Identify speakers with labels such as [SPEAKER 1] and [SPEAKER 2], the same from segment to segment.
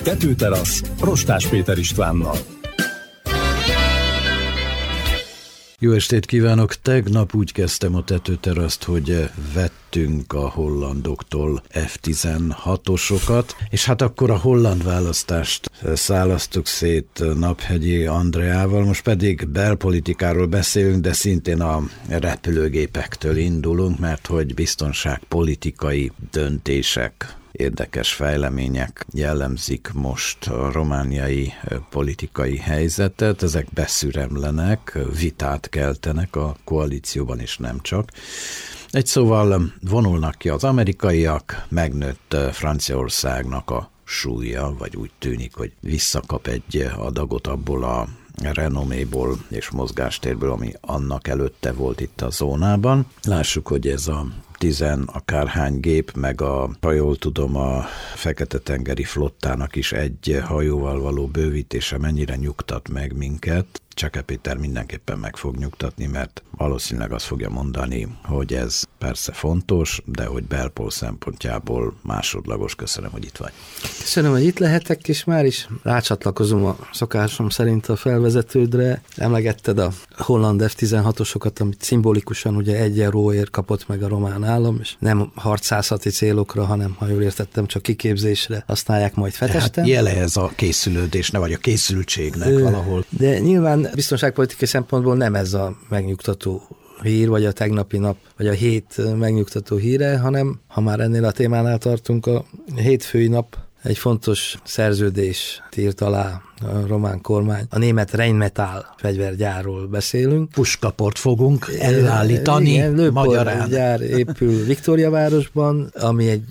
[SPEAKER 1] Tetőterasz, Rostás Péter Istvánnal.
[SPEAKER 2] Jó estét kívánok! Tegnap úgy kezdtem a tetőteraszt, hogy vettünk a hollandoktól F-16-osokat, és hát akkor a holland választást szálasztuk szét Naphegyi Andreával, most pedig belpolitikáról beszélünk, de szintén a repülőgépektől indulunk, mert hogy biztonságpolitikai döntések, érdekes fejlemények jellemzik most a romániai politikai helyzetet, ezek beszüremlenek, vitát keltenek a koalícióban, és nem csak. Egy szóval vonulnak ki az amerikaiak, megnőtt Franciaországnak a súlya, vagy úgy tűnik, hogy visszakap egy adagot abból a renoméból és mozgástérből, ami annak előtte volt itt a zónában. Lássuk, hogy ez a 10 akárhány gép, meg ha jól tudom, a Fekete-tengeri flottának is egy hajóval való bővítése mennyire nyugtat meg minket. Cseke Péter mindenképpen meg fog nyugtatni, mert valószínűleg azt fogja mondani, hogy ez persze fontos, de hogy belpol szempontjából másodlagos. Köszönöm, hogy itt vagy.
[SPEAKER 3] Köszönöm, hogy itt lehetek, és már is rácsatlakozom a szokásom szerint a felvezetődre. Emlegetted a holland F-16-osokat, amit szimbolikusan ugye 1 euróért kapott meg a román állam, és nem harcászati célokra, hanem, ha jól értettem, csak kiképzésre használják majd Fetesten.
[SPEAKER 2] Tehát jele ez a készülődésnek, vagy a készültségnek valahol.
[SPEAKER 3] De nyilván biztonságpolitikai szempontból nem ez a megnyugtató hír, vagy a tegnapi nap, vagy a hét megnyugtató híre, hanem, ha már ennél a témánál tartunk, a hétfői nap egy fontos szerződést írt alá a román kormány. A német Rheinmetall fegyvergyárról beszélünk.
[SPEAKER 2] Puskaport fogunk elállítani.
[SPEAKER 3] Igen,
[SPEAKER 2] magyarán.
[SPEAKER 3] Gyár épül Viktóriavárosban, ami egy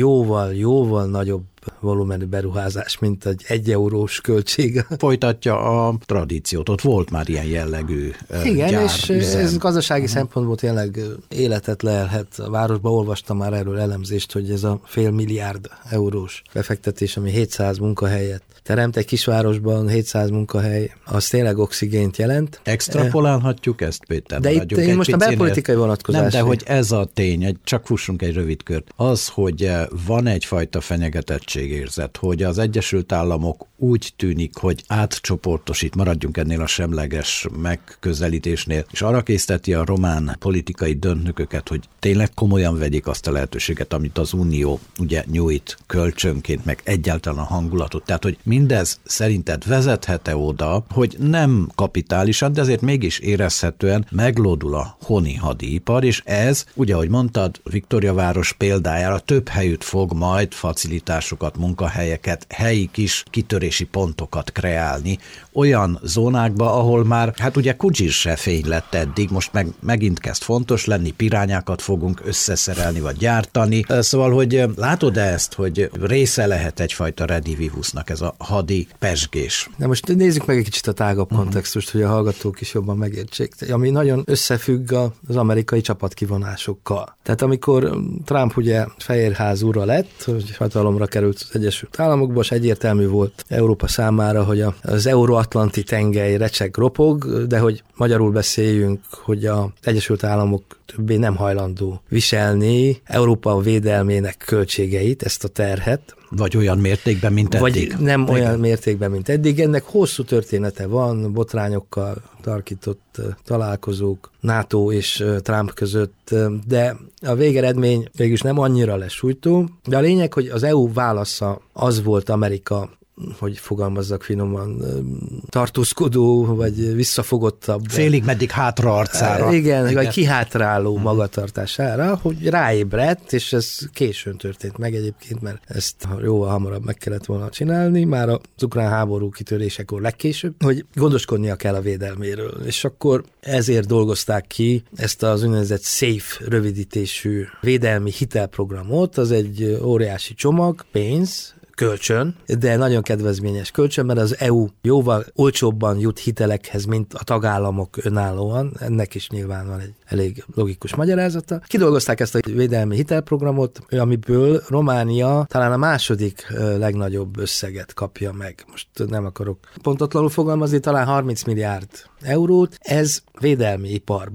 [SPEAKER 3] jóval nagyobb volumenű beruházás, mint egy 1 eurós költség.
[SPEAKER 2] Folytatja a tradíciót, ott volt már ilyen jellegű
[SPEAKER 3] igen,
[SPEAKER 2] gyár,
[SPEAKER 3] és ez gazdasági szempontból tényleg életet leelhet. A városban olvastam már erről elemzést, hogy ez a $500 milliárd eurós befektetés, ami 700 munkahelyet teremt egy kisvárosban, 700 munkahely, az tényleg oxigént jelent.
[SPEAKER 2] Extrapolálhatjuk ezt, Péter?
[SPEAKER 3] De itt én most a belpolitikai vonatkozás.
[SPEAKER 2] Nem, de hogy ez a tény, csak fussunk egy rövid kört. Az, hogy van egyfajta fenyegetettségérzet, hogy az Egyesült Államok úgy tűnik, hogy átcsoportosít, maradjunk ennél a semleges megközelítésnél, és arra készteti a román politikai döntőket, hogy tényleg komolyan vegyék azt a lehetőséget, amit az Unió ugye nyújt kölcsönként, meg egyáltalán a hangulatot. Tehát, hogy mindez szerinted vezethet-e oda, hogy nem kapitálisan, de azért mégis érezhetően meglódul a honi hadipar, és ez, ugye ahogy mondtad, Viktóriaváros példájára több helyütt fog majd facilitásokat, munkahelyeket, helyi kis kitörési pontokat kreálni, olyan zónákba, ahol már, hát ugye Kudzsír se fény lett eddig, most megint kezd fontos lenni, pirányákat fogunk összeszerelni, vagy gyártani. Szóval, hogy látod ezt, hogy része lehet egyfajta redivivusnak ez a hadi pezsgés?
[SPEAKER 3] De most nézzük meg egy kicsit a tágabb kontextust, hogy a hallgatók is jobban megértsék, ami nagyon összefügg az amerikai csapatkivonásokkal. Tehát amikor Trump ugye Fehérház ura lett, hogy hatalomra került az Egyesült Államokba, és egyértelmű volt Európa számára, hogy az Euró-Atlanti tengely recseg ropog, de hogy magyarul beszéljünk, hogy az Egyesült Államok többé nem hajlandó viselni Európa védelmének költségeit, ezt a terhet.
[SPEAKER 2] Vagy olyan mértékben, mint eddig.
[SPEAKER 3] Vagy nem olyan mértékben, mint eddig. Ennek hosszú története van, botrányokkal tarkított találkozók NATO és Trump között, de a végeredmény végülis nem annyira lesújtó. De a lényeg, hogy az EU válasza az volt Amerika, hogy fogalmazzak finoman, tartózkodó, vagy visszafogottabb.
[SPEAKER 2] Félig meddig hátraarcára.
[SPEAKER 3] Igen, vagy kihátráló magatartására, hogy ráébredt, és ez későn történt meg egyébként, mert ezt jóval hamarabb meg kellett volna csinálni, már az ukrán háború kitörésekor legkésőbb, hogy gondoskodnia kell a védelméről. És akkor ezért dolgozták ki ezt az úgynevezett SAFE rövidítésű védelmi hitelprogramot, az egy óriási csomag, pénz, kölcsön, de nagyon kedvezményes kölcsön, mert az EU jóval olcsóbban jut hitelekhez, mint a tagállamok önállóan. Ennek is nyilván van egy elég logikus magyarázata. Kidolgozták ezt a védelmi hitelprogramot, amiből Románia talán a második legnagyobb összeget kapja meg. Most nem akarok pontatlanul fogalmazni, talán 30 milliárd eurót. Ez védelmi iparba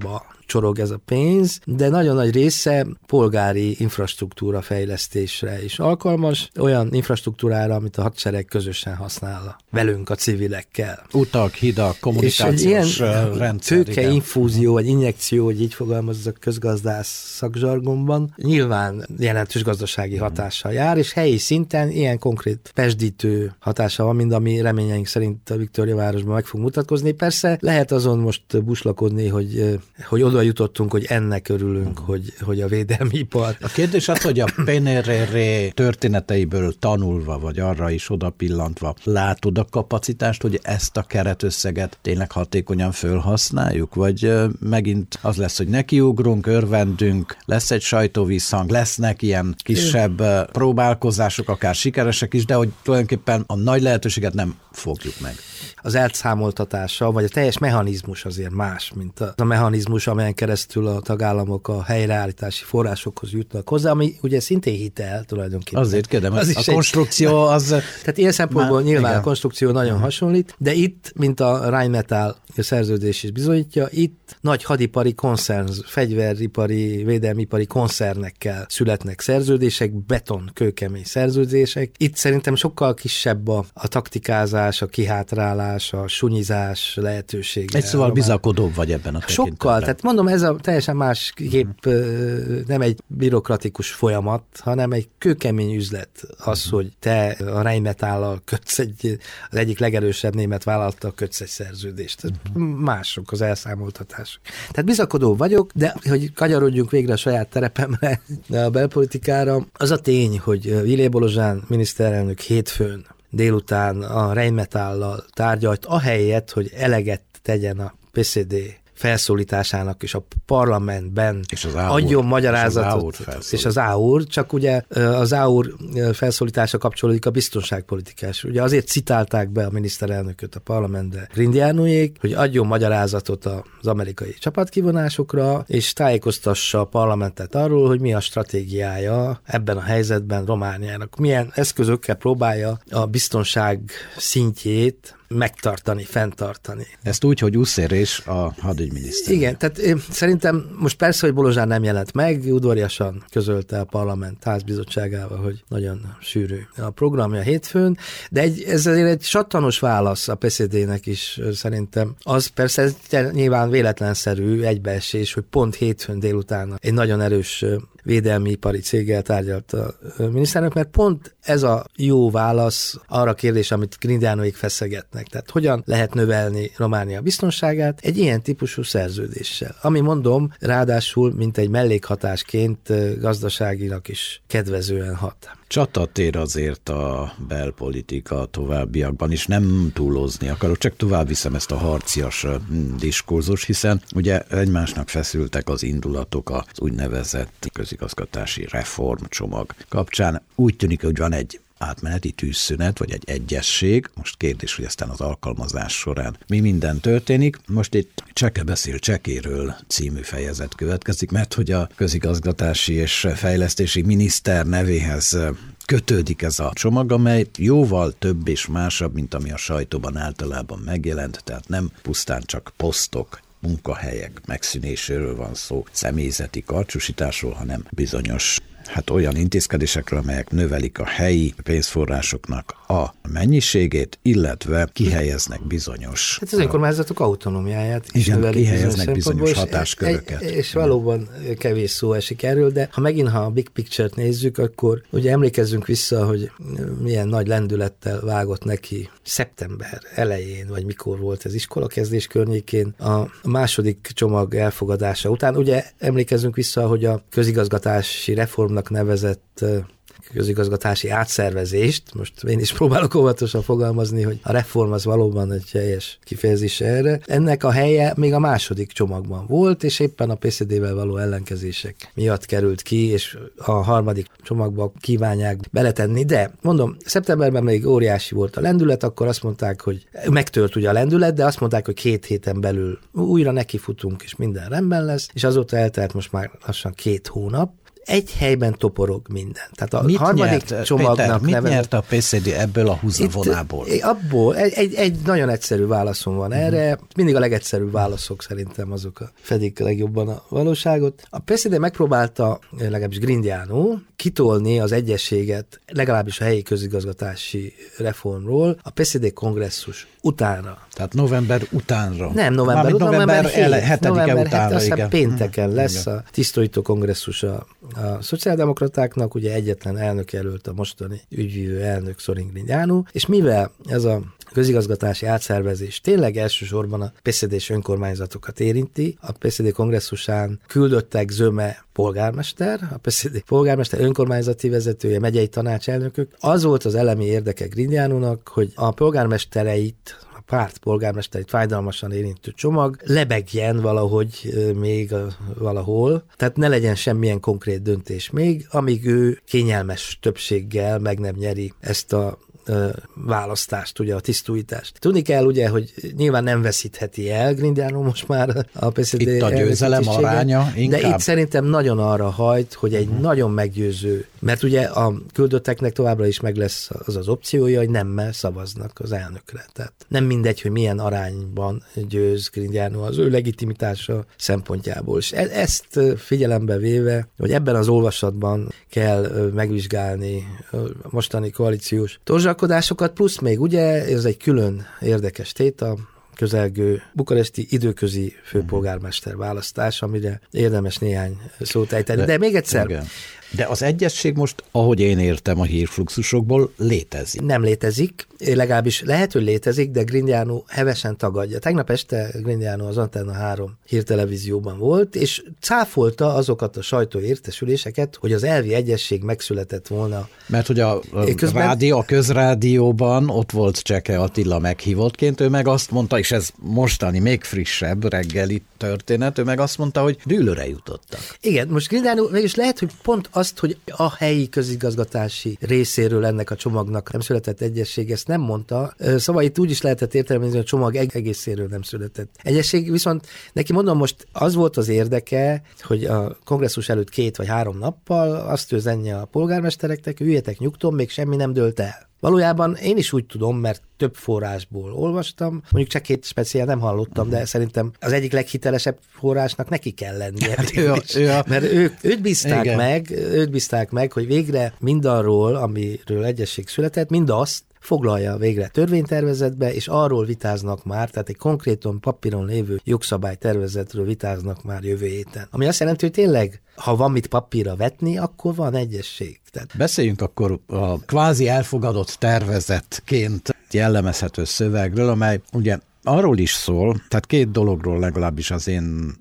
[SPEAKER 3] csorog ez a pénz, de nagyon nagy része polgári infrastruktúra fejlesztésre is alkalmas, olyan infrastruktúrára, amit a hadsereg közösen használ velünk, a civilekkel.
[SPEAKER 2] Utak, hidak, kommunikációs rendszer.
[SPEAKER 3] Tőkeinfúzió, vagy injekció, hogy így fogalmazzak közgazdász szakzsargonban, nyilván jelentős gazdasági hatással jár, és helyi szinten ilyen konkrét pesdítő hatása van, mint ami reményeink szerint a Viktóriavárosban meg fog mutatkozni. Persze lehet azon most buslakodni, hogy oda jutottunk, hogy ennek örülünk, hogy a védelmi ipar.
[SPEAKER 2] A kérdés az, hogy a PNRR történeteiből tanulva, vagy arra is oda pillantva, látod a kapacitást, hogy ezt a keretösszeget tényleg hatékonyan fölhasználjuk, vagy megint az lesz, hogy nekiugrunk, örvendünk, lesz egy sajtóvízhang, lesznek ilyen kisebb próbálkozások, akár sikeresek is, de hogy tulajdonképpen a nagy lehetőséget nem fogjuk meg.
[SPEAKER 3] Az elszámoltatása, vagy a teljes mechanizmus azért más, mint a mechanizmus, amelyen keresztül a tagállamok a helyreállítási forrásokhoz jutnak hozzá, ami ugye szintén hitel tulajdonképpen.
[SPEAKER 2] Azért kérdem, a konstrukció az...
[SPEAKER 3] Tehát ilyen szempontból nyilván igen. A konstrukció nagyon hasonlít, de itt, mint a Rheinmetall szerződés is bizonyítja, itt nagy hadipari koncern, fegyveripari, védelmipari koncernekkel születnek szerződések, beton, kőkemény szerződések. Itt szerintem sokkal kisebb a taktikázás, a kihátrálás, a sunyizás lehetősége.
[SPEAKER 2] Egy szóval bizakodóbb vagy ebben a tekintetben.
[SPEAKER 3] Sokkal, tehát mondom, ez a teljesen más kép, nem egy bürokratikus folyamat, hanem egy kőkemény üzlet az, hogy te a Rheinmetalllal kötsz az egyik legerősebb német vállalattal kötsz egy szerződést. Mások az elszámoltatások. Tehát bizakodó vagyok, de hogy kanyarodjunk végre a saját terepemre, a belpolitikára, az a tény, hogy Vilé Bolozsán miniszterelnök hétfőn délután a Rheinmetalllal tárgyalt, ahelyett, hogy eleget tegyen a PSD felszólításának és a parlamentben
[SPEAKER 2] és az
[SPEAKER 3] adjon magyarázatot, és az AUR, csak ugye az AUR felszólítása kapcsolódik a biztonságpolitikás. Ugye azért citálták be a miniszterelnököt a parlamentbe Grindiánóék, hogy adjon magyarázatot az amerikai csapatkivonásokra, és tájékoztassa a parlamentet arról, hogy mi a stratégiája ebben a helyzetben Romániának. Milyen eszközökkel próbálja a biztonság szintjét megtartani, fenntartani.
[SPEAKER 2] Ezt úgy, hogy úszérés a hadügyminiszter.
[SPEAKER 3] Igen, tehát szerintem most persze, hogy Bolozsán nem jelent meg, udvariasan közölte a parlament házbizottságával, hogy nagyon sűrű a programja hétfőn, de ez azért egy sattanos válasz a PSD-nek is szerintem. Az persze ez nyilván véletlenszerű egybeesés, hogy pont hétfőn délután egy nagyon erős védelmi ipari céggel tárgyalt a miniszterelnök, mert pont ez a jó válasz arra a kérdés, amit Grindiánóék feszegetnek. Tehát hogyan lehet növelni Románia biztonságát egy ilyen típusú szerződéssel. Ami mondom, ráadásul mint egy mellékhatásként gazdaságilag is kedvezően hat.
[SPEAKER 2] Csatatér azért a belpolitika továbbiakban is, nem túlozni akarok, csak tovább viszem ezt a harcias diskurzus, hiszen ugye egymásnak feszültek az indulatok az úgynevezett közigazgatási reformcsomag kapcsán. Úgy tűnik, hogy van egy átmeneti tűzszünet, vagy egy egyesség. Most kérdés, hogy aztán az alkalmazás során mi minden történik. Most itt Cseke beszél Csekéről című fejezet következik, mert hogy a közigazgatási és fejlesztési miniszter nevéhez kötődik ez a csomag, amely jóval több és másabb, mint ami a sajtóban általában megjelent, tehát nem pusztán csak posztok, munkahelyek megszűnéséről van szó, személyzeti karcsúsításról, hanem bizonyos olyan intézkedésekről, amelyek növelik a helyi pénzforrásoknak a mennyiségét, illetve kihelyeznek bizonyos...
[SPEAKER 3] Hát az önkormányzatok autonómiáját is
[SPEAKER 2] növelik. Kihelyeznek bizonyos hatásköröket.
[SPEAKER 3] És valóban kevés szó esik erről, de ha a big picture-t nézzük, akkor ugye emlékezzünk vissza, hogy milyen nagy lendülettel vágott neki szeptember elején, vagy mikor volt ez iskolakezdés környékén, a második csomag elfogadása után. Ugye emlékezzünk vissza, hogy a közigazgatási reformnak nevezett közigazgatási átszervezést, most én is próbálok óvatosan fogalmazni, hogy a reform az valóban egy helyes kifejezés erre. Ennek a helye még a második csomagban volt, és éppen a PSD-vel való ellenkezések miatt került ki, és a harmadik csomagba kívánják beletenni, de mondom, szeptemberben még óriási volt a lendület, akkor azt mondták, hogy megtört ugye a lendület, de azt mondták, hogy 2 héten belül újra nekifutunk, és minden rendben lesz, és azóta eltelt most már lassan 2 hónap, egy helyben toporog minden. Tehát a harmadik csomagnak
[SPEAKER 2] Péter, mit nyert a PSD ebből a húzavonából?
[SPEAKER 3] Abból egy nagyon egyszerű válaszom van erre. Mindig a legegyszerűbb válaszok szerintem azok fedik legjobban a valóságot. A PSD megpróbálta, legalábbis Grindiano, kitolni az egyességet, legalábbis a helyi közigazgatási reformról a PSD kongresszus utána.
[SPEAKER 2] Tehát november utánra.
[SPEAKER 3] Nem, november
[SPEAKER 2] 7-e utánra,
[SPEAKER 3] aztán pénteken lesz a tisztújtó kongresszus a szociáldemokratáknak, ugye egyetlen elnök jelölt a mostani ügyvívő elnök Sorin Grindiano, és mivel ez a közigazgatási átszervezés tényleg elsősorban a PSD-s önkormányzatokat érinti, a PSD kongresszusán küldöttek zöme polgármester, a PSD polgármester önkormányzati vezetője, megyei tanácselnökök. Az volt az elemi érdeke Grindianónak, hogy a polgármestereit, párt polgármesterét fájdalmasan érintő csomag lebegjen valahogy még valahol, tehát ne legyen semmilyen konkrét döntés még, amíg ő kényelmes többséggel meg nem nyeri ezt a választást, ugye a tisztújítást. Tudni kell ugye, hogy nyilván nem veszítheti el Grindiano most már a PSD.
[SPEAKER 2] Itt a győzelem aránya inkább.
[SPEAKER 3] De itt szerintem nagyon arra hajt, hogy egy nagyon meggyőző, mert ugye a küldötteknek továbbra is meg lesz az opciója, hogy nemmel szavaznak az elnökre. Tehát nem mindegy, hogy milyen arányban győz Grindiano az ő legitimitása szempontjából. És ezt figyelembe véve, hogy ebben az olvasatban kell megvizsgálni a mostani koalíciós torzsalkodásokat, plusz még ugye, ez egy külön érdekes téta, közelgő bukaresti időközi főpolgármester választás, amire érdemes néhány szót ejteni. De még egyszer...
[SPEAKER 2] Igen. De az egyesség most, ahogy én értem a hírfluxusokból, létezik.
[SPEAKER 3] Nem létezik, legalábbis lehet, hogy létezik, de Grindiano hevesen tagadja. Tegnap este Grindiano az Antenna 3 hírtelevízióban volt, és cáfolta azokat a sajtóértesüléseket, hogy az elvi egyesség megszületett volna.
[SPEAKER 2] Mert hogy a közrádióban ott volt Cseke Attila meghívottként, ő meg azt mondta, és ez mostani még frissebb reggeli történet, ő meg azt mondta, hogy dűlőre jutottak.
[SPEAKER 3] Igen, most Grindiano mégis lehet, hogy pont azt, hogy a helyi közigazgatási részéről ennek a csomagnak nem született egyesség, ezt nem mondta. Szóval itt úgy is lehetett értelmezni, hogy a csomag egészéről nem született egyesség, viszont neki mondom, most az volt az érdeke, hogy a kongresszus előtt 2 vagy 3 nappal azt üzenje a polgármestereknek, üljetek nyugton, még semmi nem dőlt el. Valójában én is úgy tudom, mert több forrásból olvastam, mondjuk csak 2 speciál nem hallottam, de szerintem az egyik leghitelesebb forrásnak neki kell lennie. Hát mert őt bízták meg, hogy végre mindarról, amiről egyesség született, mindazt foglalja végre törvénytervezetbe, és arról vitáznak már, tehát egy konkrétan papíron lévő jogszabálytervezetről vitáznak már jövő héten. Ami azt jelenti, hogy tényleg, ha van mit papírra vetni, akkor van egyesség. Tehát...
[SPEAKER 2] Beszéljünk akkor a kvázi elfogadott tervezetként jellemezhető szövegről, amely ugye arról is szól, tehát 2 dologról legalábbis az én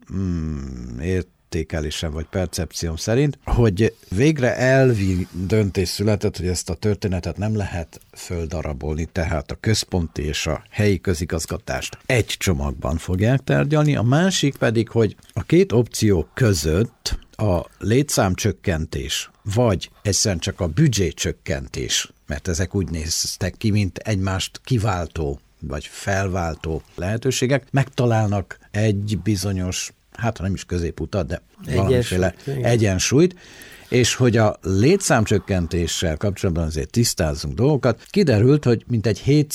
[SPEAKER 2] értékelésem vagy percepcióm szerint, hogy végre elvi döntés született, hogy ezt a történetet nem lehet földarabolni, tehát a központi és a helyi közigazgatást egy csomagban fogják tárgyalni, a másik pedig, hogy a 2 opció között a létszámcsökkentés, vagy egyszerűen csak a büdzsécsökkentés, mert ezek úgy néztek ki, mint egymást kiváltó vagy felváltó lehetőségek, megtalálnak egy bizonyos, hát nem is középutat, de valamiféle egyensúlyt, és hogy a létszámcsökkentéssel kapcsolatban azért tisztázunk dolgokat, kiderült, hogy mintegy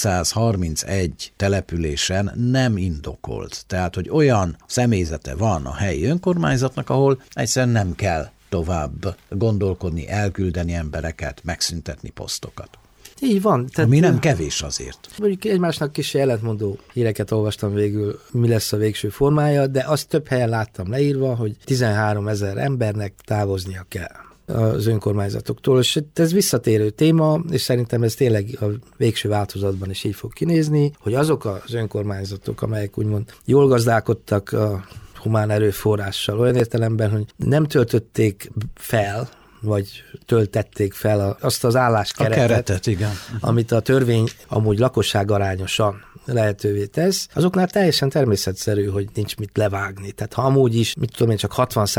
[SPEAKER 2] 731 településen nem indokolt. Tehát, hogy olyan személyzete van a helyi önkormányzatnak, ahol egyszerűen nem kell tovább gondolkodni, elküldeni embereket, megszüntetni posztokat.
[SPEAKER 3] Így van. Tehát,
[SPEAKER 2] ami nem kevés azért.
[SPEAKER 3] Mondjuk egymásnak kis ellentmondó híreket olvastam végül, mi lesz a végső formája, de azt több helyen láttam leírva, hogy 13 000 embernek távoznia kell az önkormányzatoktól, és ez visszatérő téma, és szerintem ez tényleg a végső változatban is így fog kinézni, hogy azok az önkormányzatok, amelyek úgymond jól gazdálkodtak a humán erőforrással, olyan értelemben, hogy nem töltötték fel, vagy töltették fel azt az álláskeretet,
[SPEAKER 2] igen.
[SPEAKER 3] amit a törvény amúgy lakosságarányosan lehetővé tesz, azoknál teljesen természetszerű, hogy nincs mit levágni. Tehát ha amúgy is, mit tudom én, csak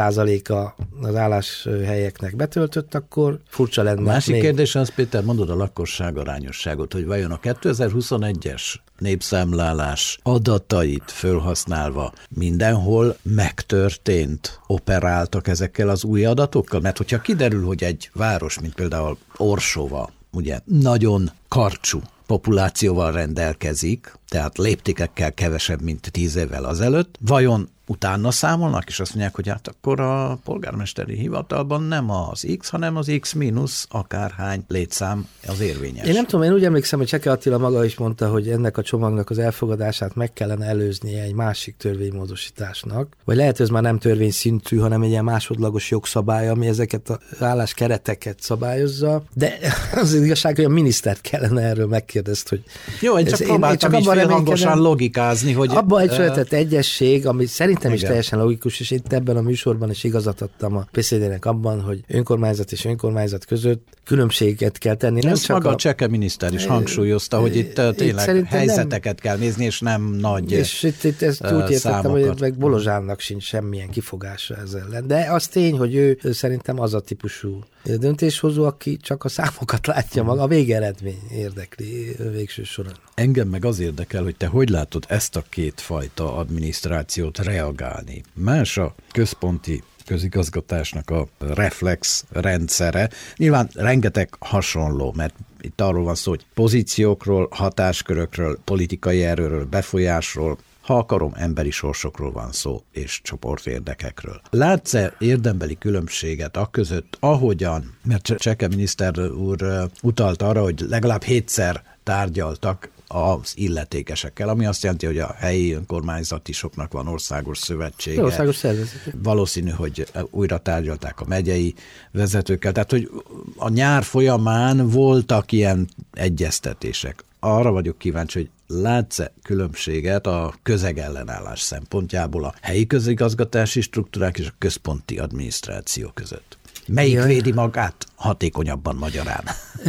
[SPEAKER 3] 60%-a az álláshelyeknek betöltött, akkor furcsa lenne.
[SPEAKER 2] A másik kérdés az, Péter, mondod a lakosság arányosságot, hogy vajon a 2021-es népszámlálás adatait fölhasználva mindenhol megtörtént, operáltak ezekkel az új adatokkal? Mert hogyha kiderül, hogy egy város, mint például Orsova, ugye nagyon karcsú populációval rendelkezik, tehát léptékekkel kevesebb, mint 10 évvel azelőtt, vajon utána számolnak, és azt mondják, hogy hát akkor a polgármesteri hivatalban nem az X, hanem az X mínusz akárhány létszám az érvényes.
[SPEAKER 3] Én nem tudom, én úgy emlékszem, hogy Cseke Attila maga is mondta, hogy ennek a csomagnak az elfogadását meg kellene előznie egy másik törvénymódosításnak, vagy lehet, hogy ez már nem törvényszintű, hanem egy ilyen másodlagos jogszabály, ami ezeket az álláskereteket szabályozza, de az igazság, hogy a minisztert kellene erről megkérdezt, hogy...
[SPEAKER 2] Jó, én csak próbáltam így félhangosan logikázni, hogy...
[SPEAKER 3] Abban egy született egyesség, ami szerintem is teljesen logikus, és itt ebben a műsorban is igazat adtam a PCD-nek abban, hogy önkormányzat és önkormányzat között különbséget kell tenni. Nem
[SPEAKER 2] ezt
[SPEAKER 3] csak
[SPEAKER 2] maga a Cseke miniszter is hangsúlyozta, hogy itt tényleg helyzeteket kell nézni, és nem nagy
[SPEAKER 3] és itt ezt úgy értettem, hogy meg Bolozsánnak sincs semmilyen kifogása ezzel ellen. De az tény, hogy ő szerintem az a típusú döntéshozó, aki csak a számokat látja maga, a végeredmény érdekli végső soron.
[SPEAKER 2] Engem meg az érdekel, hogy te hogy látod ezt a kétfajta adminisztrációt reagálni. Más a központi közigazgatásnak a reflex rendszere. Nyilván rengeteg hasonló, mert itt arról van szó, hogy pozíciókról, hatáskörökről, politikai erőről, befolyásról, ha akarom, emberi sorsokról van szó, és csoportérdekekről. Látsz-e érdembeli különbséget aközött, ahogyan, mert Cseke miniszter úr utalt arra, hogy legalább 7-szer tárgyaltak az illetékesekkel, ami azt jelenti, hogy a helyi önkormányzatisoknak van országos szövetsége.
[SPEAKER 3] Országos szervezet.
[SPEAKER 2] Valószínű, hogy újra tárgyalták a megyei vezetőkkel. Tehát, hogy a nyár folyamán voltak ilyen egyeztetések. Arra vagyok kíváncsi, hogy látsz-e különbséget a közegellenállás szempontjából a helyi közigazgatási struktúrák és a központi adminisztráció között? Melyik védi magát hatékonyabban magyarán?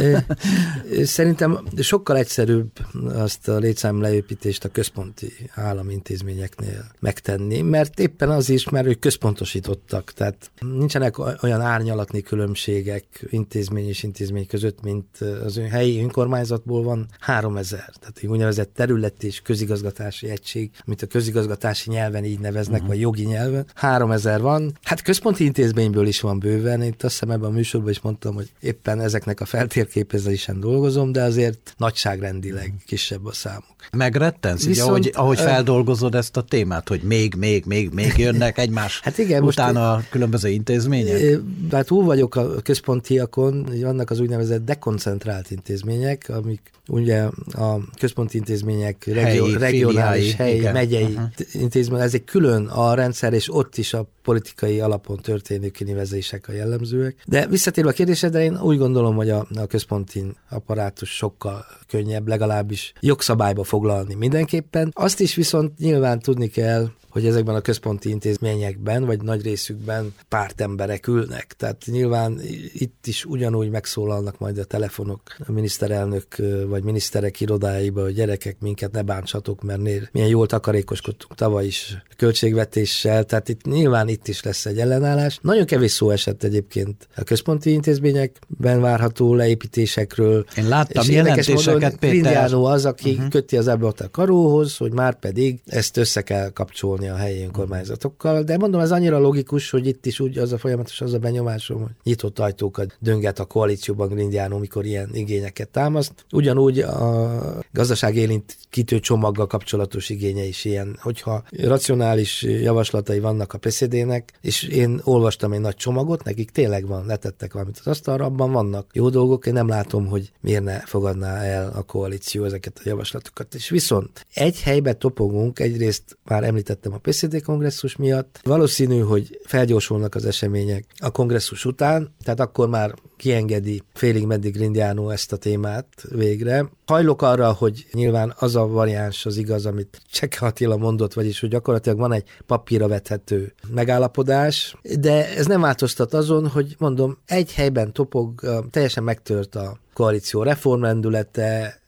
[SPEAKER 3] Szerintem sokkal egyszerűbb azt a létszámleépítést a központi állami intézményeknél megtenni, mert éppen az is, mert ők központosítottak, tehát nincsenek olyan árnyalatni különbségek intézmény és intézmény között, mint az helyi önkormányzatból van 3000, tehát egy úgynevezett területi és közigazgatási egység, amit a közigazgatási nyelven így neveznek, vagy jogi nyelven, 3000 van. Hát központi intézményből is van bőven, én azt hiszem ebben a műsorban is mondtam, hogy éppen ezeknek a feltérképezésen dolgozom, de azért nagyságrendileg kisebb a számuk.
[SPEAKER 2] Megrettensz, ugye, ahogy feldolgozod ezt a témát, hogy még jönnek egymás hát igen, utána a különböző intézmények?
[SPEAKER 3] Hát túl vagyok a központiakon, vannak az úgynevezett dekoncentrált intézmények, amik ugye a központi intézmények, regionális, helyi, megyei intézmény, ez egy külön a rendszer, és ott is a politikai alapon történő kinevezések a jellemzőek. De visszatérve a kérdésedre, én úgy gondolom, hogy a központi apparátus sokkal könnyebb, legalábbis jogszabályba foglalni mindenképpen. Azt is viszont nyilván tudni kell, hogy ezekben a központi intézményekben, vagy nagy részükben pártemberek ülnek. Tehát nyilván itt is ugyanúgy megszólalnak majd a telefonok a miniszterelnök vagy miniszterek irodáiba, hogy gyerekek, minket ne bántsatok, mert milyen jól takarékoskodtunk tavaly is költségvetéssel, tehát nyilván itt is lesz egy ellenállás. Nagyon kevés szó esett egyébként a központi intézményekben várható leépítésekről.
[SPEAKER 2] Én láttam jelentéseket, Péter.
[SPEAKER 3] Grindiano az, aki köti az ebbet a karóhoz, hogy már pedig ezt össze kell kapcsolni a helyi önkormányzatokkal, de mondom, ez annyira logikus, hogy itt is úgy az a folyamatos az a benyomásom, hogy nyitott ajtókat dönget a koalícióban Grindiano, mikor ilyen igényeket támaszt. Ugyanúgy a gazdaság élénkítő csomaggal kapcsolatos igénye is ilyen, hogyha racionális javaslatai vannak a PCD-nek, és én olvastam egy nagy csomagot, nekik tényleg van, letettek valamit az asztalra, abban vannak jó dolgok, én nem látom, hogy miért ne fogadná el a koalíció ezeket a javaslatokat. És viszont egy helybe topogunk, egyrészt már említettem a PCD kongresszus miatt. Valószínű, hogy felgyorsulnak az események a kongresszus után, tehát akkor már kiengedi félig meddig Grindiano ezt a témát végre. Hajlok arra, hogy nyilván az a variáns az igaz, amit Cseke Attila mondott, vagyis, hogy gyakorlatilag van egy papírra vethető megállapodás, de ez nem változtat azon, hogy mondom, egy helyben topog, teljesen megtört a koalíció reformrendülete,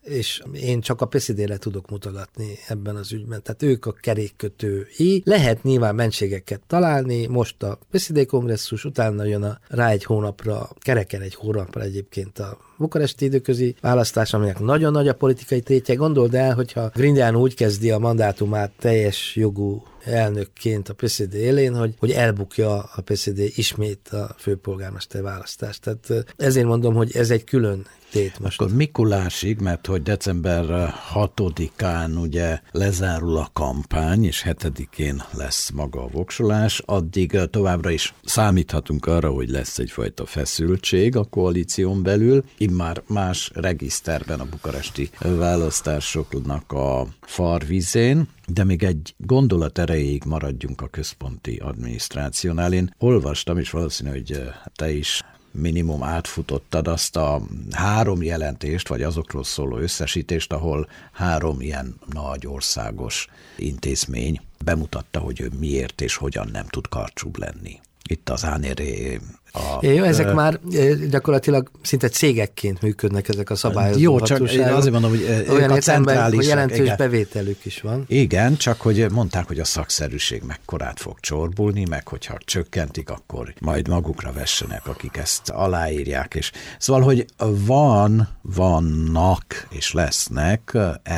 [SPEAKER 3] és én csak a PSD-re tudok mutogatni ebben az ügyben. Tehát ők a kerékkötői. Lehet nyilván mentségeket találni, most a PSD kongresszus, utána jön rá egy hónapra, kereken egy hónapra egyébként a bukaresti időközi választás, aminek nagyon nagy a politikai tétje. Gondold el, hogyha Grindeanu úgy kezdi a mandátumát teljes jogú elnökként a PSD élén, hogy elbukja a PSD ismét a főpolgármester választást. Tehát ezért mondom, hogy ez egy külön tét most.
[SPEAKER 2] Akkor Mikulásig, mert hogy december 6-án ugye lezárul a kampány, és 7-én lesz maga a voksolás, addig továbbra is számíthatunk arra, hogy lesz egyfajta feszültség a koalíción belül, immár más regiszterben a bukaresti választásoknak a farvizén, de még egy gondolat erejéig maradjunk a központi adminisztrációnál. Én olvastam, és valószínű, hogy te is minimum átfutottad azt a 3 jelentést, vagy azokról szóló összesítést, ahol 3 ilyen nagy országos intézmény bemutatta, hogy ő miért és hogyan nem tud karcsúbb lenni. Itt az ANRE.
[SPEAKER 3] Ezek már gyakorlatilag szinte cégekként működnek ezek a szabályozó hatóságok. Jó, csak
[SPEAKER 2] azért mondom, hogy
[SPEAKER 3] olyan
[SPEAKER 2] a centrálisak.
[SPEAKER 3] Hogy jelentős igen. Bevételük is van.
[SPEAKER 2] Igen, csak hogy mondták, hogy a szakszerűség mekkorát fog csorbulni, meg hogyha csökkentik, akkor majd magukra vessenek, akik ezt aláírják. És szóval, hogy vannak és lesznek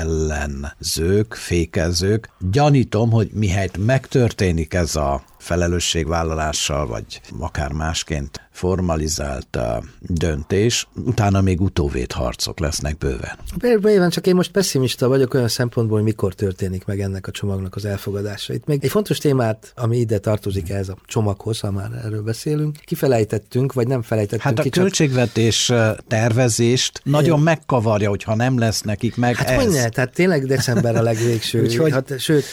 [SPEAKER 2] ellenzők, fékezők. Gyanítom, hogy mihelyt megtörténik ez a felelősségvállalással, vagy akár másként formalizált döntés, utána még utóvédharcok lesznek bőven.
[SPEAKER 3] Bőven, csak én most pessimista vagyok olyan szempontból, hogy mikor történik meg ennek a csomagnak az elfogadása. Itt még egy fontos témát, ami ide tartozik ehhez a csomaghoz, ha már erről beszélünk, kifelejtettünk, vagy nem felejtettünk
[SPEAKER 2] hát
[SPEAKER 3] ki.
[SPEAKER 2] A költségvetés tervezést nagyon megkavarja, hogyha nem lesz nekik meg
[SPEAKER 3] hát
[SPEAKER 2] ez.
[SPEAKER 3] Hát hogy ne? Tehát tényleg december a legvégső. Sőt,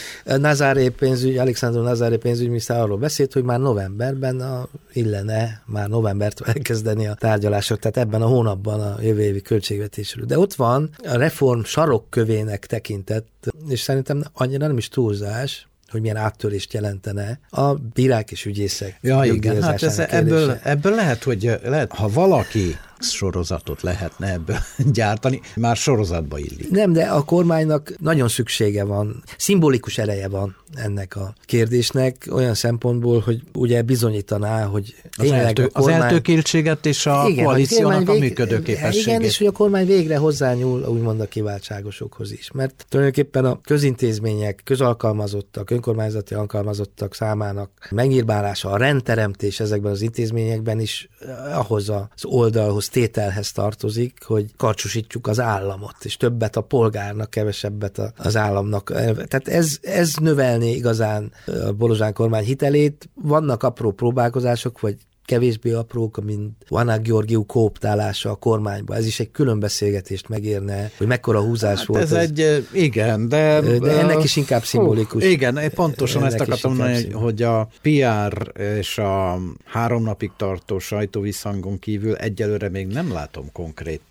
[SPEAKER 3] Alexandru Nazaré pénzügyminiszter arról beszélt, hogy már novemberben illene már novembertől elkezdeni a tárgyalások, tehát ebben a hónapban a jövő évi költségvetésről. De ott van a reform sarokkövének tekintett, és szerintem annyira nem is túlzás, hogy milyen áttörést jelentene a bírák és ügyészek.
[SPEAKER 2] Ja, igen, hát ebből lehet, hogy ha valaki sorozatot lehetne ebből gyártani, már sorozatba illik.
[SPEAKER 3] Nem, de a kormánynak nagyon szüksége van, szimbolikus ereje van ennek a kérdésnek, olyan szempontból, hogy ugye bizonyítaná, hogy
[SPEAKER 2] az eltökéltséget és a koalíciónak a működőképességét.
[SPEAKER 3] Igen, és hogy a kormány végre hozzányúl úgymond a kiváltságosokhoz is, mert tulajdonképpen a közintézmények, közalkalmazottak, önkormányzati alkalmazottak számának megnyírbálása, a rendteremtés ezekben az intézményekben is ahhoz az oldalhoz, tételhez tartozik, hogy karcsúsítjuk az államot, és többet a polgárnak, kevesebbet az államnak. Tehát ez növelné igazán a Bolozsán kormány hitelét. Vannak apró próbálkozások, vagy kevésbé aprók, mint Vanák Georgiú kooptálása a kormányba. Ez is egy külön beszélgetést megérne, hogy mekkora húzás
[SPEAKER 2] hát
[SPEAKER 3] volt.
[SPEAKER 2] Ez egy, igen, de
[SPEAKER 3] ennek is inkább szimbolikus.
[SPEAKER 2] Igen, pontosan ezt akartam mondani, hogy a PR és a 3 napig tartó sajtóvisszhangon kívül egyelőre még nem látom konkrét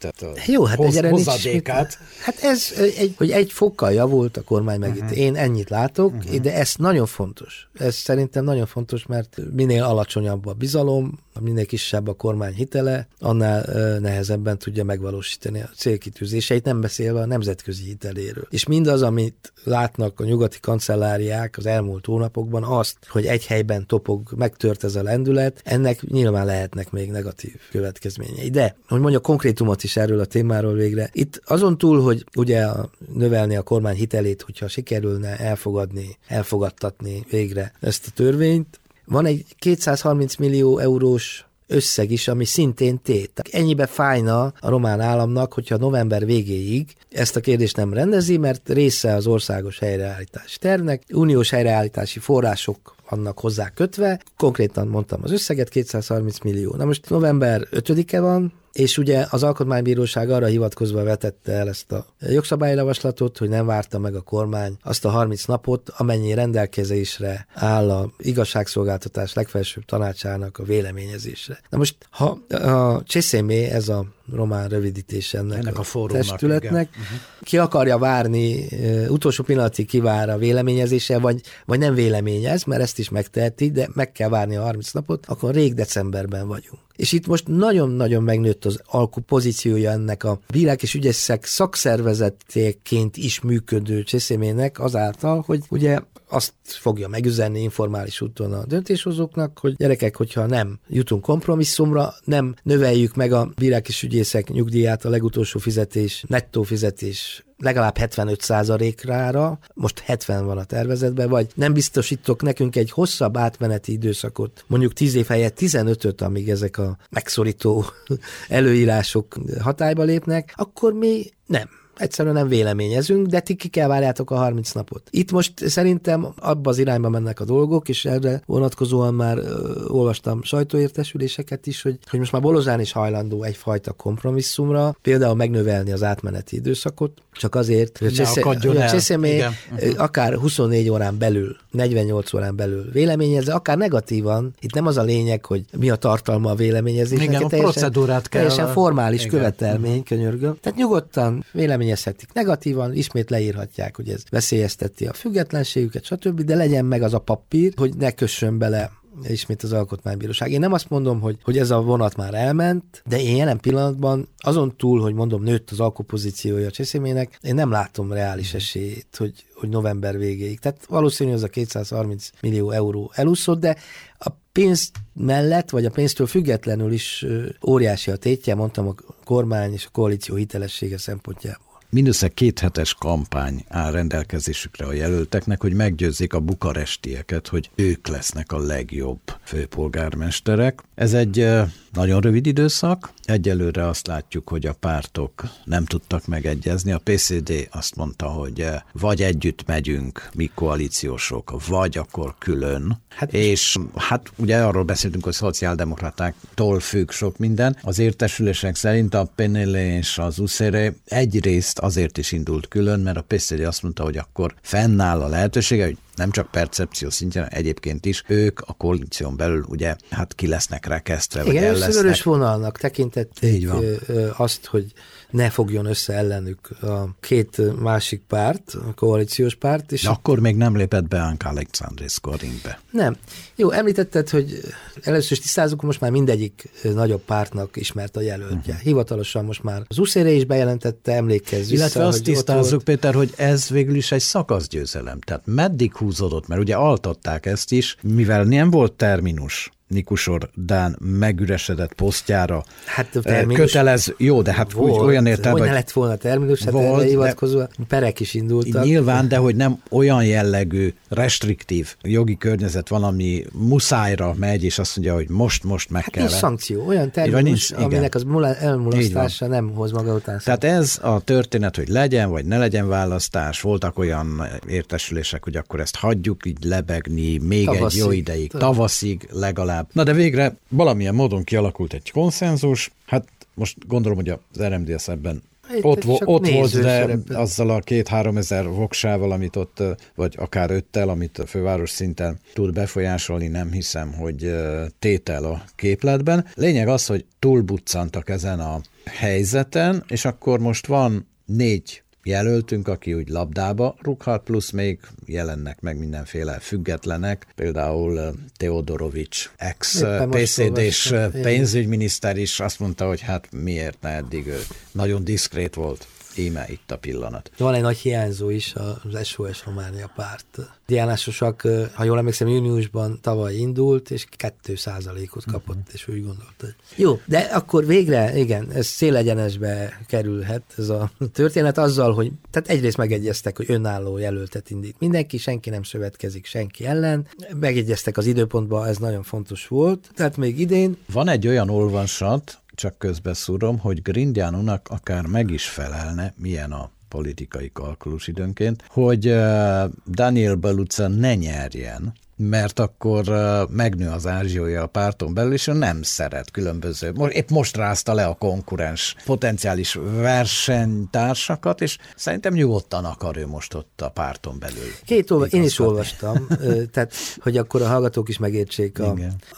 [SPEAKER 2] hozadékát.
[SPEAKER 3] Hát ez, hogy egy fokkal javult a kormány megint. Én ennyit látok, de ez nagyon fontos. Ez szerintem nagyon fontos, mert minél alacsonyabb a bizalom, minél kisebb a kormány hitele, annál nehezebben tudja megvalósítani a célkitűzéseit, nem beszélve a nemzetközi hiteléről. És mindaz, amit látnak a nyugati kancelláriák az elmúlt hónapokban, azt, hogy egy helyben topog, megtört ez a lendület, ennek nyilván lehetnek még negatív következményei. De, hogy mondja konkrétumot is erről a témáról végre, itt azon túl, hogy ugye növelni a kormány hitelét, hogyha sikerülne elfogadtatni végre ezt a törvényt, van egy 230 millió eurós összeg is, ami szintén tét. Ennyibe fájna a román államnak, hogyha november végéig ezt a kérdést nem rendezi, mert része az országos helyreállítási tervnek, uniós helyreállítási források vannak hozzá kötve, konkrétan mondtam az összeget, 230 millió. Na most november 5-e van, és ugye az Alkotmánybíróság arra hivatkozva vetette el ezt a jogszabályjavaslatot, hogy nem várta meg a kormány azt a 30 napot, amennyi rendelkezésre áll a igazságszolgáltatás legfelsőbb tanácsának a véleményezésre. Na most, ha a CSME, ez a román rövidítés ennek a testületnek, ki akarja várni, utolsó pillanatig kivár a véleményezése, vagy nem véleményez, mert ezt is megteheti, de meg kell várni a 30 napot, akkor rég decemberben vagyunk. és itt most nagyon-nagyon megnőtt az alkupozíciója ennek a bírák és ügyészek szakszervezetéként is működő CSM-nek azáltal, hogy ugye azt fogja megüzenni informális úton a döntéshozóknak, hogy gyerekek, hogyha nem jutunk kompromisszumra, nem növeljük meg a bírák és ügyészek nyugdíját, a legutolsó fizetés, nettó fizetés legalább 75%-rára, most 70 van a tervezetben, vagy nem biztosítok nekünk egy hosszabb átmeneti időszakot, mondjuk 10 év helyett 15-öt, amíg ezek a megszorító előírások hatályba lépnek, akkor mi nem. Egyszerűen nem véleményezünk, de ti ki kell várjátok a 30 napot. Itt most szerintem abba az irányba mennek a dolgok, és erre vonatkozóan már olvastam sajtóértesüléseket is, hogy most már Bolozsán is hajlandó egyfajta kompromisszumra, például megnövelni az átmeneti időszakot, csak azért, hogy a CSM akár 24 órán belül, 48 órán belül véleményezze, akár negatívan, itt nem az a lényeg, hogy mi a tartalma a véleményezésnek.
[SPEAKER 2] Igen, a procedúrát kell.
[SPEAKER 3] Teljesen formális követelmény, könyörgöm. Tehát nyugodtan véleményezhetik negatívan, ismét leírhatják, hogy ez veszélyezteti a függetlenségüket, stb., de legyen meg az a papír, hogy ne kössön bele ismét az alkotmánybíróság. Én nem azt mondom, hogy ez a vonat már elment, de én jelen pillanatban azon túl, hogy mondom, nőtt az alkupozíciója a CSM-nek, én nem látom reális esélyt, hogy november végéig. Tehát valószínű az a 230 millió euró elúszott, de a pénz mellett, vagy a pénztől függetlenül is óriási a tétje, mondtam, a kormány és a koalíció hitelessége szempontjából.
[SPEAKER 2] Mindössze 2 hetes kampány áll rendelkezésükre a jelölteknek, hogy meggyőzzék a bukarestieket, hogy ők lesznek a legjobb főpolgármesterek. Ez egy nagyon rövid időszak. Egyelőre azt látjuk, hogy a pártok nem tudtak megegyezni. A PCD azt mondta, hogy vagy együtt megyünk, mi koalíciósok, vagy akkor külön. És ugye arról beszéltünk, hogy szociáldemokratáktól függ sok minden. Az értesülések szerint a PNL és az USZR egyrészt azért is indult külön, mert a PCD azt mondta, hogy akkor fennáll a lehetősége, hogy nem csak percepció szintjén, egyébként is ők a koalíción belül ugye ki lesznek rekesztve, vagy el lesznek.
[SPEAKER 3] Vörös vonalnak tekintették azt, hogy ne fogjon össze ellenük a 2 másik párt, a koalíciós párt. És
[SPEAKER 2] de akkor még nem lépett be Anka Alexandrescu a ringbe.
[SPEAKER 3] Nem. Jó, említetted, hogy először is tisztázzuk, most már mindegyik nagyobb pártnak ismert a jelöltje. Hivatalosan most már az USZR is bejelentette, emlékezz vissza.
[SPEAKER 2] Illetve azt tisztázzuk, Péter, hogy ez végül is egy szakaszgyőzelem. Tehát meddig húzódott, mert ugye altatták ezt is, mivel nem volt terminus Nikusor Dán megüresedett posztjára kötelező. Jó, de úgy olyan értelme,
[SPEAKER 3] hogy ne lett volna terminus, erre hivatkozva perek is indultak.
[SPEAKER 2] Nyilván, de hogy nem olyan jellegű, restriktív jogi környezet van, ami muszájra megy, és azt mondja, hogy most meg kell.
[SPEAKER 3] Nincs szankció, olyan terminus, aminek az elmulasztása nem hoz maga után.
[SPEAKER 2] Tehát ez a történet, hogy legyen vagy ne legyen választás, voltak olyan értesülések, hogy akkor ezt hagyjuk így lebegni még egy jó ideig, tavaszig legalább. Na de végre valamilyen módon kialakult egy konszenzus, most gondolom, hogy az RMDSZ ebben ott volt, de azzal a 2-3 ezer voksával, amit ott, vagy akár 5-tel, amit a főváros szinten tud befolyásolni, nem hiszem, hogy tétel a képletben. Lényeg az, hogy túlbuccantak ezen a helyzeten, és akkor most van 4 jelöltünk, aki úgy labdába rúghat, plusz még jelennek meg mindenféle függetlenek, például Teodorovics ex-PCD-s pénzügyminiszter is azt mondta, hogy miért ne eddig ő nagyon diszkrét volt. Íme itt a pillanat.
[SPEAKER 3] Van egy nagy hiányzó is, az SOS Románia párt. Diánásosak, ha jól emlékszem, júniusban tavaly indult, és 2%-ot kapott, és úgy gondolta, hogy jó, de akkor végre, igen, ez célegyenesbe kerülhet ez a történet azzal, hogy tehát egyrészt megegyeztek, hogy önálló jelöltet indít mindenki, senki nem szövetkezik senki ellen, megegyeztek az időpontban, ez nagyon fontos volt, tehát még idén.
[SPEAKER 2] Van egy olyan olvasat, csak közbeszúrom, hogy Grindianunak akár meg is felelne, milyen a politikai kalkulus időnként, hogy Daniel Baluca ne nyerjen, mert akkor megnő az ázsiója a párton belül, és ő nem szeret különböző. Épp most rázta le a konkurens potenciális versenytársakat, és szerintem nyugodtan akar ő most ott a párton belül.
[SPEAKER 3] Én is olvastam, tehát hogy akkor a hallgatók is megértsék. A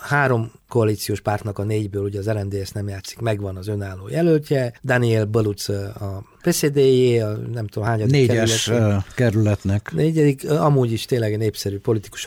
[SPEAKER 3] 3 koalíciós pártnak a 4-ből, ugye az RMDSZ nem játszik, megvan az önálló jelöltje, Daniel Baluca a PCD-jé, a nem tudom hányadik
[SPEAKER 2] 4-es kerületnek.
[SPEAKER 3] 4. amúgy is tényleg népszerű politikus a kerület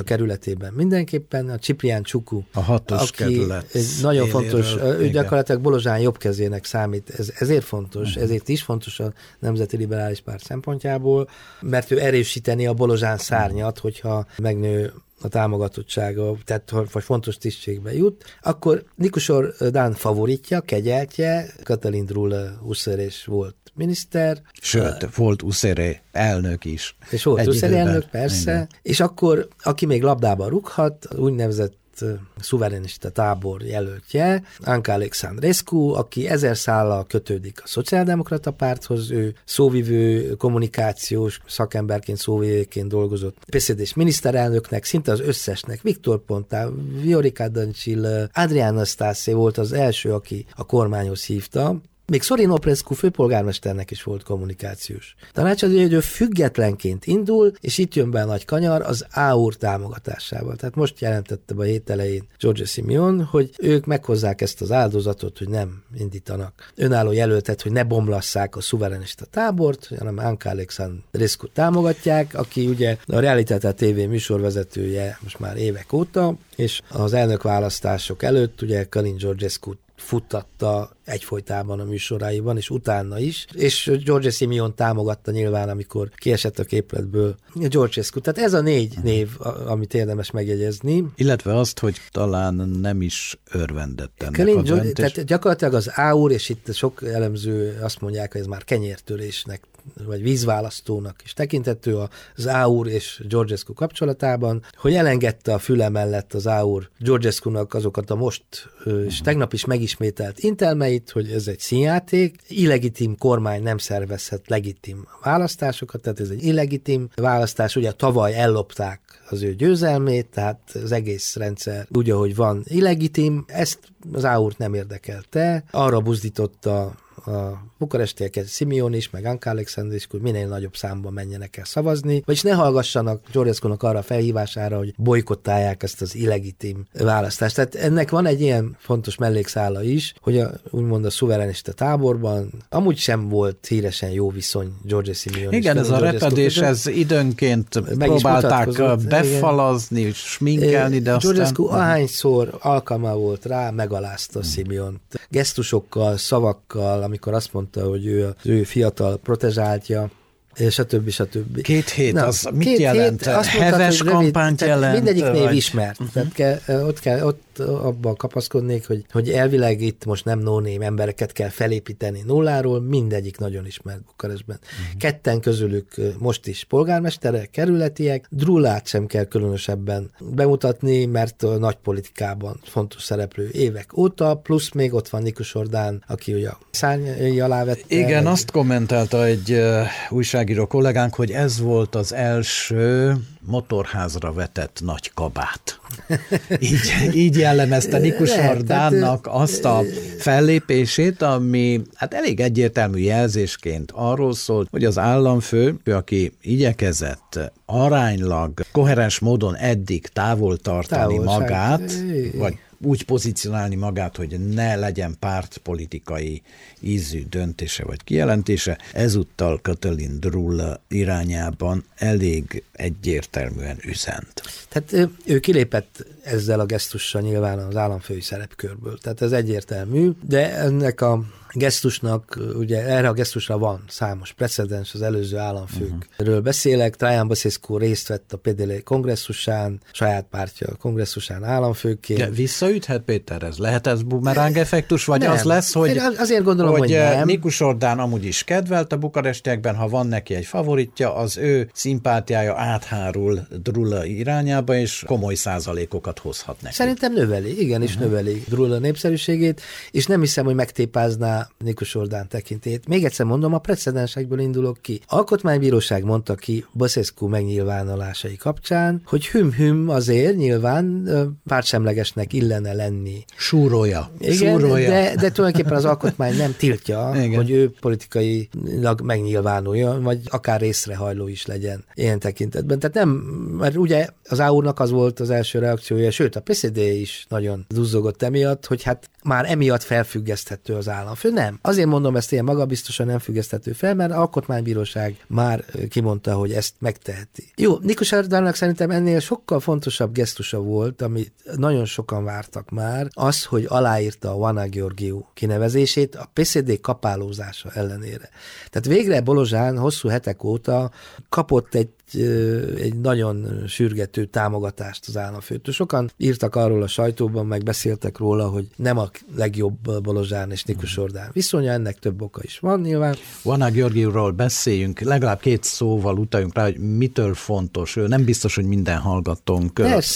[SPEAKER 3] kerületében mindenképpen, a Ciprián Csuku,
[SPEAKER 2] a 6-os kerület
[SPEAKER 3] egy nagyon fontos, ő
[SPEAKER 2] igen.
[SPEAKER 3] gyakorlatilag Bolozsán jobb kezének számít, ezért fontos, ezért is fontos a Nemzeti Liberális Párt szempontjából, mert ő erősíteni a Bolozsán szárnyat, hogyha megnő a támogatottsága, tehát vagy fontos tisztségbe jut, akkor Nikusor Dán favoritja, kegyeltje, Katalin Drulla Uszerés volt miniszter.
[SPEAKER 2] Sőt, volt Uszere elnök is.
[SPEAKER 3] És volt Uszere elnök, persze. Igen. És akkor, aki még labdába rúghat, úgynevezett szuverenista tábor jelöltje, Anka Alexandrescu, aki 1000 szállal kötődik a Szociáldemokrata Párthoz, ő szóvivő, kommunikációs szakemberként, szóvivőként dolgozott PSD-s miniszterelnöknek, szinte az összesnek, Viktor Ponta, Viorica Dăncilă, Adrian Năstase volt az első, aki a kormányhoz hívta. Még Sorin Oprescu főpolgármesternek is volt kommunikációs tanácsadója, hogy ő függetlenként indul, és itt jön be a nagy kanyar az AUR támogatásával. Tehát most jelentette be a hét elején Giorgia Simion, hogy ők meghozzák ezt az áldozatot, hogy nem indítanak önálló jelöltet, hogy ne bomlasszák a szuverenista tábort, hanem Anka Alexandrescu támogatják, aki ugye a Realitate TV műsorvezetője most már évek óta, és az elnökválasztások előtt ugye Calin Georgescu futtatta egyfolytában a műsoraiban, és utána is, és Giorgia Simion támogatta nyilván, amikor kiesett a képletből Georgescu. Tehát ez a 4 név, amit érdemes megjegyezni.
[SPEAKER 2] Illetve azt, hogy talán nem is örvendett ennek a döntés.
[SPEAKER 3] Tehát gyakorlatilag az AUR, és itt sok elemző azt mondják, hogy ez már kenyértörésnek vagy vízválasztónak is tekintető az AUR és Georgescu kapcsolatában, hogy elengedte a füle mellett az AUR Georgescunak azokat a most és tegnap is megismételt intelmeit, hogy ez egy színjáték, illegitim kormány nem szervezhet legitim választásokat, tehát ez egy illegitim választás, ugye tavaly ellopták az ő győzelmét, tehát az egész rendszer úgy, ahogy van, illegitim, ezt az AUR-t nem érdekelte, arra buzdította a bukarestieket, Simion is, meg Anka Alexandrescu, hogy minél nagyobb számban menjenek el szavazni, vagyis ne hallgassanak Georgescunak arra a felhívására, hogy bolykottálják ezt az illegitim választást. Tehát ennek van egy ilyen fontos mellékszála is, hogy úgymond a szuverenista táborban amúgy sem volt híresen jó viszony Giorgia Simion.
[SPEAKER 2] Igen, ez a repedés, ez időnként próbálták befalazni, sminkelni, de aztán...
[SPEAKER 3] Georgescu ahányszor alkalma volt rá, megalázta Simiont. Gesztusokkal, szavakkal, amikor azt mondta, hogy ő az ő fiatal protezsáltja, stb. 2
[SPEAKER 2] hét, az mit jelent? Heves kampányt jelent?
[SPEAKER 3] Mindegyik név ismert. Tehát ott abban kapaszkodnék, hogy elvileg itt most nem no-name embereket kell felépíteni nulláról, mindegyik nagyon ismert Bukarestben. Ketten közülük most is polgármesterek, kerületiek, Drullát sem kell különösebben bemutatni, mert a nagy politikában fontos szereplő évek óta, plusz még ott van Nikusor Dán, aki ugye a szárnyai alá vette.
[SPEAKER 2] Igen, azt kommentálta egy újságíró kollégánk, hogy ez volt az első motorházra vetett nagy kabát. Így jellemezte Nikusor Dánnak azt a fellépését, ami hát elég egyértelmű jelzésként arról szólt, hogy az államfő, aki igyekezett aránylag koherens módon eddig távol tartani magát, vagy úgy pozícionálni magát, hogy ne legyen pártpolitikai ízű döntése vagy kijelentése, ezúttal Katalin Drulla irányában elég egyértelműen üzent.
[SPEAKER 3] Tehát ő kilépett ezzel a gesztussal nyilván az államfői szerepkörből. Tehát ez egyértelmű, de ennek a gesztusnak, ugye erre a gesztusra van számos precedens, az előző államfőkről beszélek. Traian Băsescu részt vett a PDL kongresszusán, saját pártja kongresszusán államfőként.
[SPEAKER 2] De visszaüthet, Péter, ez lehet ez bumeráng effektus, vagy nem. Az lesz, hogy,
[SPEAKER 3] azért gondolom, hogy nem.
[SPEAKER 2] Nikusor Dán amúgy is kedvelt a bukarestiekben, ha van neki egy favoritja, az ő szimpátiája áthárul Drulla irányába, és komoly százalékokat hozhat neki.
[SPEAKER 3] Szerintem növeli, igenis növeli Drulla népszerűségét, és nem hiszem, hogy megtépázná Nikusor Dán tekintét. Még egyszer mondom, a precedensekből indulok ki. Alkotmánybíróság mondta ki Băsescu megnyilvánulásai kapcsán, hogy hüm-hüm azért nyilván pártsemlegesnek illene lenni.
[SPEAKER 2] Súrója.
[SPEAKER 3] Igen, de tulajdonképpen az alkotmány nem tiltja, igen, hogy ő politikailag megnyilvánuljon, vagy akár részrehajló is legyen ilyen tekintetben. Tehát nem, mert ugye az AUR-nak az volt az első reakciója, sőt a PSD is nagyon duzzogott emiatt, hogy hát már emiatt felfüggeszthető az államfő. nem. Azért mondom ezt ilyen magabiztosan nem függeszthető fel, mert az Alkotmánybíróság már kimondta, hogy ezt megteheti. Jó, Nikusordánnak szerintem ennél sokkal fontosabb gesztusa volt, amit nagyon sokan vártak már, az, hogy aláírta a Vana Gheorghiu kinevezését a PSZD kapálózása ellenére. Tehát végre Bolozsán hosszú hetek óta kapott egy nagyon sürgető támogatást az államfőtől. Sokan írtak arról a sajtóban, meg beszéltek róla, hogy nem a legjobb Bolozsán és Nikusordán viszonya, ennek több oka is van nyilván.
[SPEAKER 2] Vana Gheorghiuról beszéljünk, legalább 2 szóval utaljunk rá, hogy mitől fontos. Ő nem biztos, hogy minden hallgatónk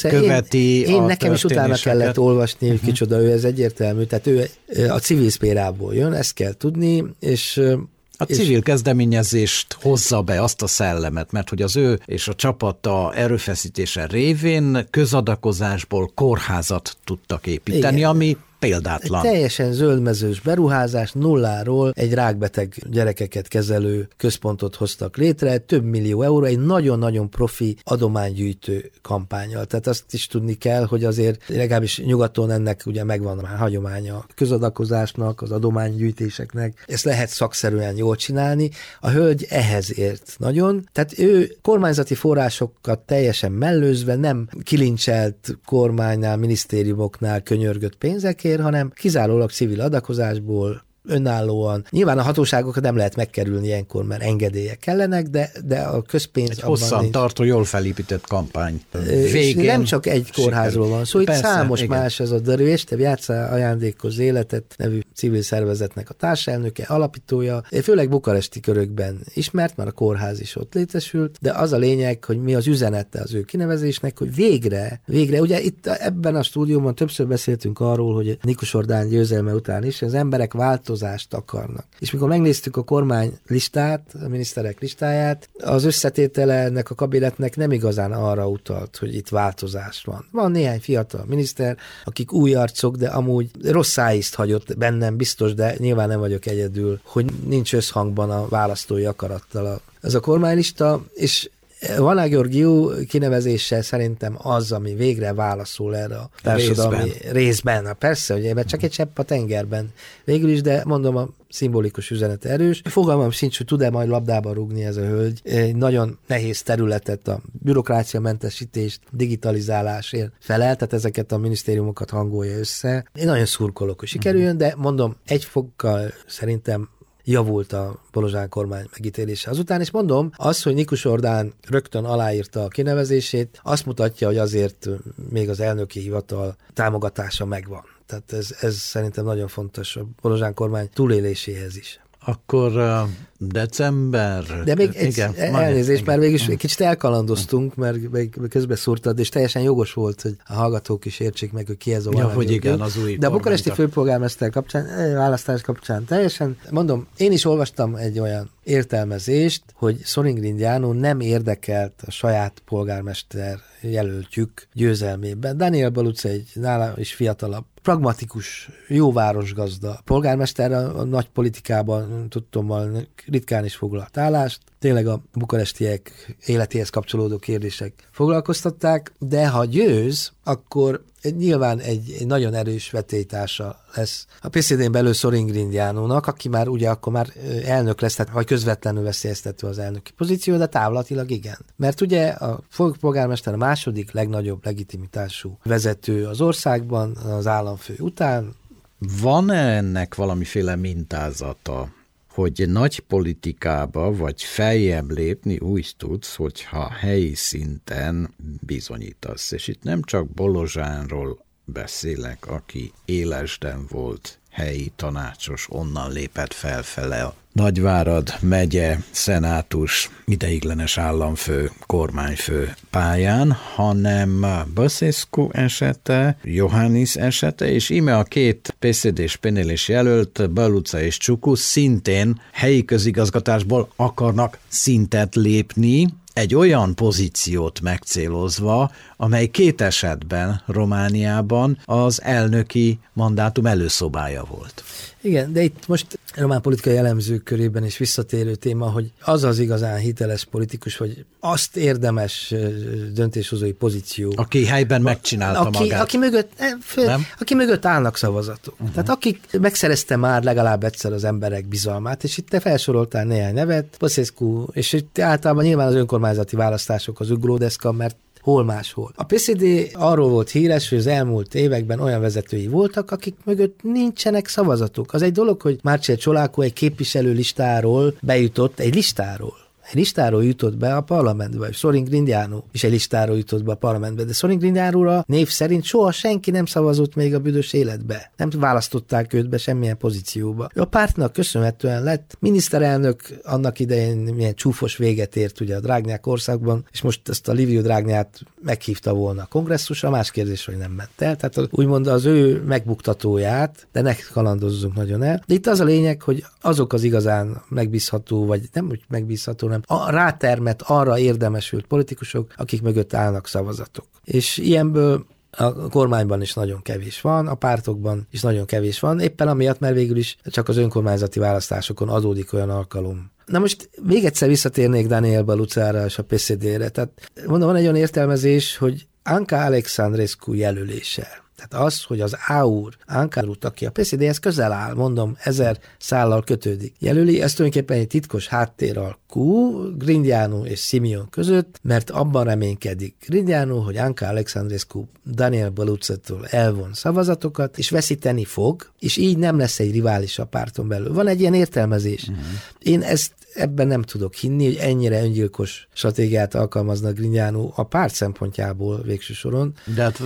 [SPEAKER 2] követi
[SPEAKER 3] én nekem is utána kellett olvasni, hogy kicsoda ő, ez egyértelmű. Tehát ő a civil szférából jön, ezt kell tudni, és
[SPEAKER 2] a civil kezdeményezést hozza be, azt a szellemet, mert hogy az ő és a csapata erőfeszítése révén közadakozásból kórházat tudtak építeni, igen, ami példátlan.
[SPEAKER 3] Egy teljesen zöldmezős beruházás, nulláról egy rákbeteg gyerekeket kezelő központot hoztak létre, több millió euró, egy nagyon-nagyon profi adománygyűjtő kampánnyal. Tehát azt is tudni kell, hogy azért legalábbis nyugaton ennek ugye megvan már hagyománya a közadakozásnak, az adománygyűjtéseknek. Ezt lehet szakszerűen jól csinálni. A hölgy ehhez ért nagyon. Tehát ő kormányzati forrásokat teljesen mellőzve, nem kilincselt kormánynál, minisztériumoknál könyörgött pénzekért, hanem kizárólag civil adakozásból, önállóan. Nyilván a hatóságokat nem lehet megkerülni ilyenkor, mert engedélyek kellenek, de a közpénz...
[SPEAKER 2] Egy hosszan tartó, jól felépített kampány.
[SPEAKER 3] Végén nem csak egy kórházról van szó, itt számos igen. Más, ez a Dörvés, te Játszá Ajándékoz Életet nevű civil szervezetnek a társelnöke, alapítója, főleg bukaresti körökben ismert, mert a kórház is ott létesült, de az a lényeg, hogy mi az üzenete az ő kinevezésnek, hogy végre, ugye itt ebben a stúdióban többször beszéltünk arról, hogy Nikusordán győzelme után is az emberek változást akarnak. És mikor megnéztük a kormány listát, a miniszterek listáját, az összetétele ennek a kabinetnek nem igazán arra utalt, hogy itt változás van. Van néhány fiatal miniszter, akik új arcok, de amúgy rossz szájízt hagyott bennem biztos, de nyilván nem vagyok egyedül, hogy nincs összhangban a választói akarattal ez a kormánylista, és Vana Gheorghiu kinevezése szerintem az, ami végre válaszol erre a társadalmi részben. Persze, hogy ebben csak egy csepp a tengerben végül is, de mondom, a szimbolikus üzenet erős. Fogalmam sincs, hogy tud-e majd labdába rúgni ez a hölgy. Egy nagyon nehéz területet, a bürokráciamentesítést, digitalizálásért felel, tehát ezeket a minisztériumokat hangolja össze. Én nagyon szurkolok, hogy sikerüljön, de mondom, egy fokkal szerintem javult a Bolozsán kormány megítélése azután, és mondom, az, hogy Nikusordán rögtön aláírta a kinevezését, azt mutatja, hogy azért még az elnöki hivatal támogatása megvan. Tehát ez szerintem nagyon fontos a Bolozsán kormány túléléséhez is.
[SPEAKER 2] Akkor december...
[SPEAKER 3] De még elnézést, már végül is kicsit elkalandoztunk, mert közbe szúrtad, és teljesen jogos volt, hogy a hallgatók is értsék meg, hogy ki ez a Vana
[SPEAKER 2] hogy igen, az új
[SPEAKER 3] de a bukaresti főpolgármester kapcsán, választás kapcsán teljesen, mondom, én is olvastam egy olyan értelmezést, hogy Sorin Gyánó nem érdekelt a saját polgármester jelöltjük győzelmében. Daniel Baluca egy nála is fiatalabb, pragmatikus, jó városgazda. Polgármester a nagy politikában tudtommal ritkán is foglalt állást. Tényleg a bukarestiek életéhez kapcsolódó kérdések foglalkoztatták, de ha győz, akkor nyilván egy nagyon erős vetélytársa lesz a PSZD-n belül Sorin Gyánónak, aki már ugye akkor már elnök lesz, tehát vagy közvetlenül veszélyeztetve az elnöki pozíció, de távlatilag igen. Mert ugye a polgármester a második legnagyobb legitimitású vezető az országban, az államfő után.
[SPEAKER 2] Van-e ennek valamiféle mintázata, hogy nagy politikába vagy feljebb lépni úgy tudsz, hogyha helyi szinten bizonyítasz. És itt nem csak Bolozsánról beszélek, aki élesden volt helyi tanácsos, onnan lépett felfele a Nagyvárad megye, szenátus, ideiglenes államfő, kormányfő pályán, hanem Băsescu esete, Iohannis esete, és íme a két PSZD-s penélés jelölt, Baluca és Csuku szintén helyi közigazgatásból akarnak szintet lépni, egy olyan pozíciót megcélozva, amely két esetben Romániában az elnöki mandátum előszobája volt.
[SPEAKER 3] Igen, de itt most román politikai elemzők körében is visszatérő téma, hogy az az igazán hiteles politikus, vagy azt érdemes döntéshozói pozíció.
[SPEAKER 2] Aki helyben megcsinálta magát.
[SPEAKER 3] Aki mögött állnak szavazatok. Tehát akik megszerezte már legalább egyszer az emberek bizalmát, és itt te felsoroltál néhány nevet, Băsescu, és itt általában nyilván az önkormányzati választások az uglódeszka, mert hol máshol. A PSD arról volt híres, hogy az elmúlt években olyan vezetői voltak, akik mögött nincsenek szavazatok. Az egy dolog, hogy Marcel Csolákó egy képviselő listáról bejutott, egy listáról jutott be a parlamentbe, és Sorin Grindeanu is egy listáról jutott be a parlamentbe, de Sorin Grindeanura név szerint soha senki nem szavazott még a büdös életbe. Nem választották őt be semmilyen pozícióba. A pártnak köszönhetően lett miniszterelnök, annak idején milyen csúfos véget ért ugye a Drágnyák országban, és most ezt a Liviu Drágnyát meghívta volna a kongresszusra, más kérdés, hogy nem ment el. Tehát úgymond az ő megbuktatóját, de ne kalandozzunk nagyon el. De itt az a lényeg, hogy azok az igazán megbízható, vagy nem úgy megbízható, nem a rátermet arra érdemesült politikusok, akik mögött állnak szavazatok. És ilyenből a kormányban is nagyon kevés van, a pártokban is nagyon kevés van, éppen amiatt, mert végül is csak az önkormányzati választásokon adódik olyan alkalom. Na most még egyszer visszatérnék Daniel Balucára és a PSD-re. Tehát mondom, van egy olyan értelmezés, hogy Anca Alexandrescu jelölése. Tehát az, hogy az AUR, Anca, aki a PSD-hez közel áll, mondom, 1000 szállal kötődik, jelöli, ez tulajdonképpen egy titkos háttéralkú Grindeanu és Simeon között, mert abban reménykedik Grindeanu, hogy Anca Alexandrescu Daniel Balucától elvon szavazatokat, és veszíteni fog, és így nem lesz egy rivális a párton belül. Van egy ilyen értelmezés. Én ebben nem tudok hinni, hogy ennyire öngyilkos stratégiát alkalmaznak Grindeanu a párt szempontjából végső soron.
[SPEAKER 2] De hát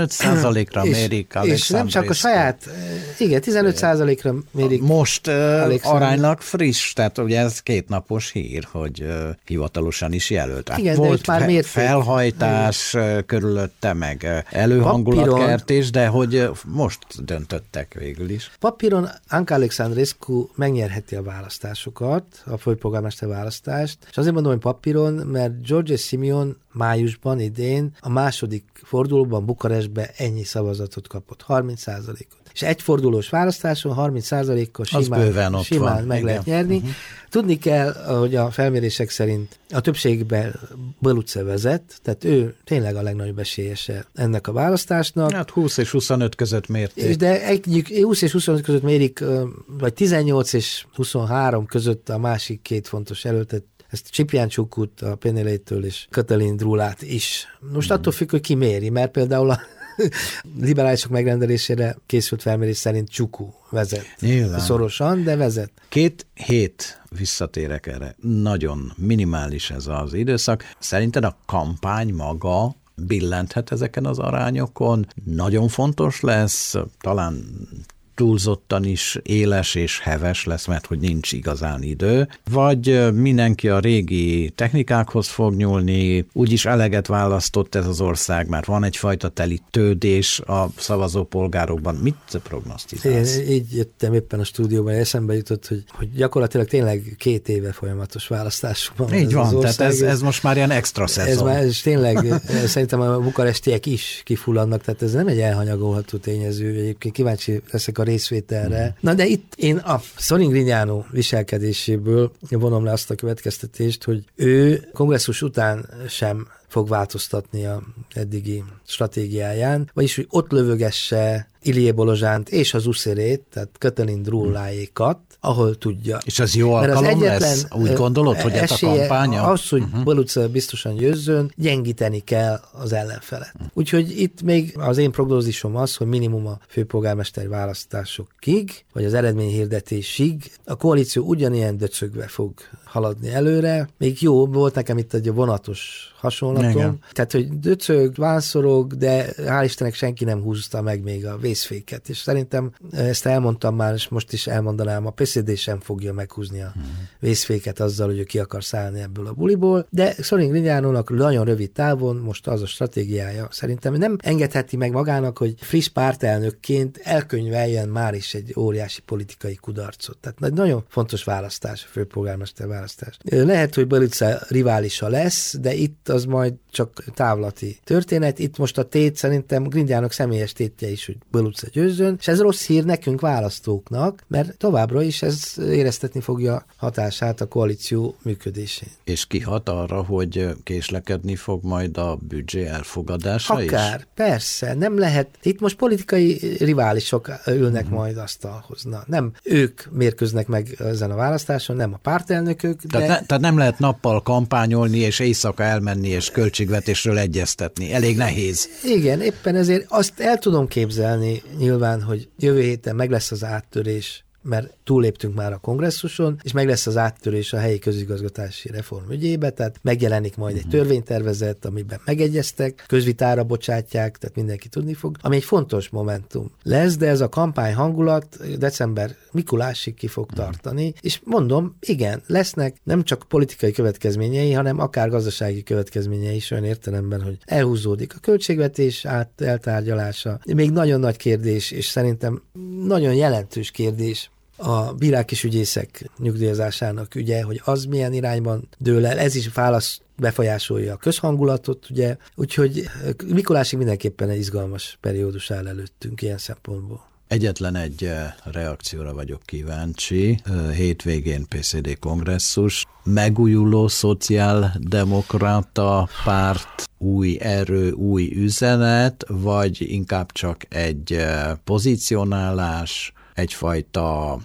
[SPEAKER 2] 15%-ra mérik Alexandrescu.
[SPEAKER 3] És nem csak a saját, igen, 15%-ra mérik.
[SPEAKER 2] Most aránylag friss, tehát ugye ez 2 napos hír, hogy hivatalosan is jelölt. Hát
[SPEAKER 3] igen,
[SPEAKER 2] volt
[SPEAKER 3] már
[SPEAKER 2] felhajtás körülötte, meg előhangulatkertés, de hogy most döntöttek végül is.
[SPEAKER 3] Papíron Anca Alexandrescu megnyerheti a választásokat, a főpolgármester választást, és azért mondom, hogy papíron, mert George Simeon májusban idén a második fordulóban Bukarestbe ennyi szavazatot kapott, 30%-ot. És egy fordulós választáson 30%-kal simán meg lehet nyerni. Tudni kell, hogy a felmérések szerint a többségben Baluca vezet, tehát ő tényleg a legnagyobb esélyese ennek a választásnak.
[SPEAKER 2] Hát 20 és 25 között mérték.
[SPEAKER 3] De egyik 20 és 25 között mérik, vagy 18 és 23 között a másik 2 fontos jelöltet, ezt Csipján Csukut, a Penelétől és Katalin Drulát is. Most attól függ, hogy ki méri, mert például a liberálisok megrendelésére készült felmérés szerint Csuku vezet. Nyilván. Szorosan, de vezet.
[SPEAKER 2] 2 hét visszatérek erre. Nagyon minimális ez az időszak. Szerinted a kampány maga billenthet ezeken az arányokon? Nagyon fontos lesz, talán túlzottan is éles és heves lesz, mert hogy nincs igazán idő, vagy mindenki a régi technikákhoz fog nyúlni, úgyis eleget választott ez az ország, mert van egyfajta telítődés a szavazópolgárokban. Mit prognosztizálsz?
[SPEAKER 3] Én így jöttem éppen a stúdióban, eszembe jutott, hogy gyakorlatilag tényleg 2 éve folyamatos választásuk van.
[SPEAKER 2] Így van, tehát ez most már ilyen extra szezon.
[SPEAKER 3] Ez tényleg, szerintem a bukarestiek is kifulladnak, tehát ez nem egy elhanyagolható tényező. Egyébként kíváncsi leszek a részvételre. Na de itt én a Sorin Grindeanu viselkedéséből vonom le azt a következtetést, hogy ő kongresszus után sem fog változtatni a eddigi stratégiáján, vagyis hogy ott lövögesse Ilie Bolozsánt és az Uszérét, tehát Katalin Drulláékat, ahol tudja.
[SPEAKER 2] És ez jó alkalom lesz? Úgy gondolod, hogy ez a kampánya?
[SPEAKER 3] Az, hogy Baluca biztosan győzzön, gyengíteni kell az ellenfelet. Úgyhogy itt még az én prognózisom az, hogy minimum a főpolgármester választásokig, vagy az eredményhirdetésig a koalíció ugyanilyen döcögve fog haladni előre. Még jó, volt nekem itt egy vonatos hasonlatom. Igen. Tehát, hogy döcög, vánszorog, de hál' Istennek senki nem húzta meg még a vészféket. És szerintem ezt elmondtam már, és most is elmondanám, a PSD sem fogja meghúzni a vészféket azzal, hogy ő ki akar szállni ebből a buliból. De Sorin Grindeanónak nagyon rövid távon most az a stratégiája. Szerintem nem engedheti meg magának, hogy friss pártelnökként elkönyveljen már is egy óriási politikai kudarcot. Tehát nagyon fontos választás, a főpolgármester választás. Lehet, hogy Baluca riválisa lesz, de itt az majd csak távlati történet. Itt most a tét szerintem Grindiánok személyes tétje is, hogy Böl-utca győzzön, és ez rossz hír nekünk választóknak, mert továbbra is ez éreztetni fogja hatását a koalíció működésén.
[SPEAKER 2] És kihat arra, hogy késlekedni fog majd a büdzsé elfogadása is?
[SPEAKER 3] Akár, persze, nem lehet. Itt most politikai riválisok ülnek majd asztalhoz. Na, nem ők mérkőznek meg ezen a választáson, nem a pártelnökök.
[SPEAKER 2] Tehát nem lehet nappal kampányolni, és éjszaka elmenni, és költségvetésről egyeztetni. Elég nehéz.
[SPEAKER 3] Igen, éppen ezért azt el tudom képzelni nyilván, hogy jövő héten meg lesz az áttörés, mert túlléptünk már a kongresszuson, és meg lesz az áttörés a helyi közigazgatási reform ügyébe, tehát megjelenik majd egy törvénytervezet, amiben megegyeztek, közvitára bocsátják, tehát mindenki tudni fog, ami egy fontos momentum lesz, de ez a kampány hangulat december Mikulásig ki fog tartani, és mondom, igen, lesznek nem csak politikai következményei, hanem akár gazdasági következményei is olyan értelemben, hogy elhúzódik a költségvetés eltárgyalása. Még nagyon nagy kérdés, és szerintem nagyon jelentős kérdés a bírák és ügyészek nyugdíjazásának ügye, hogy az milyen irányban dől el, ez is befolyásolja a közhangulatot, ugye, úgyhogy Mikulásig mindenképpen egy izgalmas periódus áll előttünk ilyen szempontból.
[SPEAKER 2] Egyetlen egy reakcióra vagyok kíváncsi. Hétvégén PCD kongresszus, megújuló szociáldemokrata párt, új erő, új üzenet, vagy inkább csak egy pozícionálás, egyfajta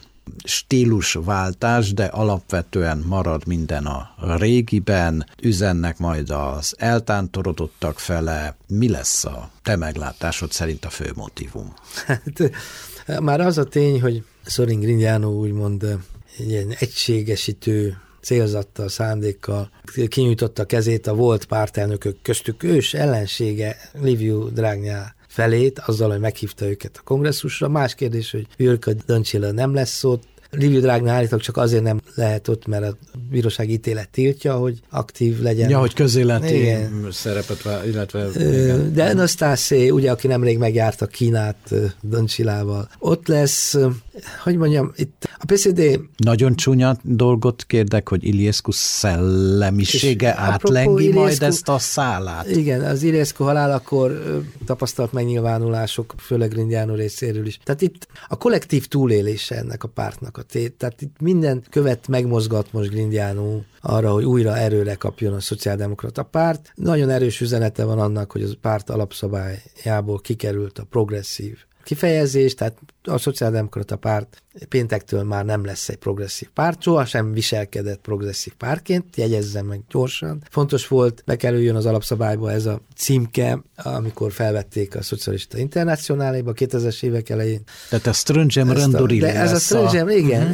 [SPEAKER 2] stílusváltás, de alapvetően marad minden a régiben, üzennek majd az eltántorodottak fele. Mi lesz a te meglátásod szerint a fő motívum?
[SPEAKER 3] Hát, már az a tény, hogy Sorin Grindiano úgymond ilyen egységesítő célzattal, szándékkal kinyújtotta a kezét a volt pártelnökök köztük ős ellensége Liviu Dragnea felét, azzal, hogy meghívta őket a kongresszusra. Más kérdés, hogy Viorica Dăncilă nem lesz ott. Liviu Dragnea állítólag csak azért nem lehet ott, mert a bírósági ítélet tiltja, hogy aktív legyen.
[SPEAKER 2] Ja, hogy közéleti szerepet, illetve...
[SPEAKER 3] De Anastászé, ugye, aki nemrég megjárta Kínát Dăncilával, ott lesz, hogy mondjam, itt a PCD...
[SPEAKER 2] Nagyon csúnya dolgot kérdek, hogy Iliescu szellemisége átlengi majd ezt a szálát.
[SPEAKER 3] Igen, az Iliescu halálakor tapasztalt megnyilvánulások, főleg Grindiano részéről is. Tehát itt a kollektív túlélése ennek a pártnak a tét. Tehát itt minden követ megmozgat most Grindiano arra, hogy újra erőre kapjon a szociáldemokrata párt. Nagyon erős üzenete van annak, hogy a párt alapszabályából kikerült a progresszív kifejezés, tehát a szociáldemokrata párt péntektől már nem lesz egy progresszív párt, sohasem viselkedett progresszív pártként, jegyezzem meg gyorsan. Fontos volt, bekerüljön az alapszabályba ez a címke, amikor felvették a Szocialista Internacionáléba 2000-es évek elején.
[SPEAKER 2] Tehát a Ströngem Renduri lesz.
[SPEAKER 3] Ez a Ströngem, igen,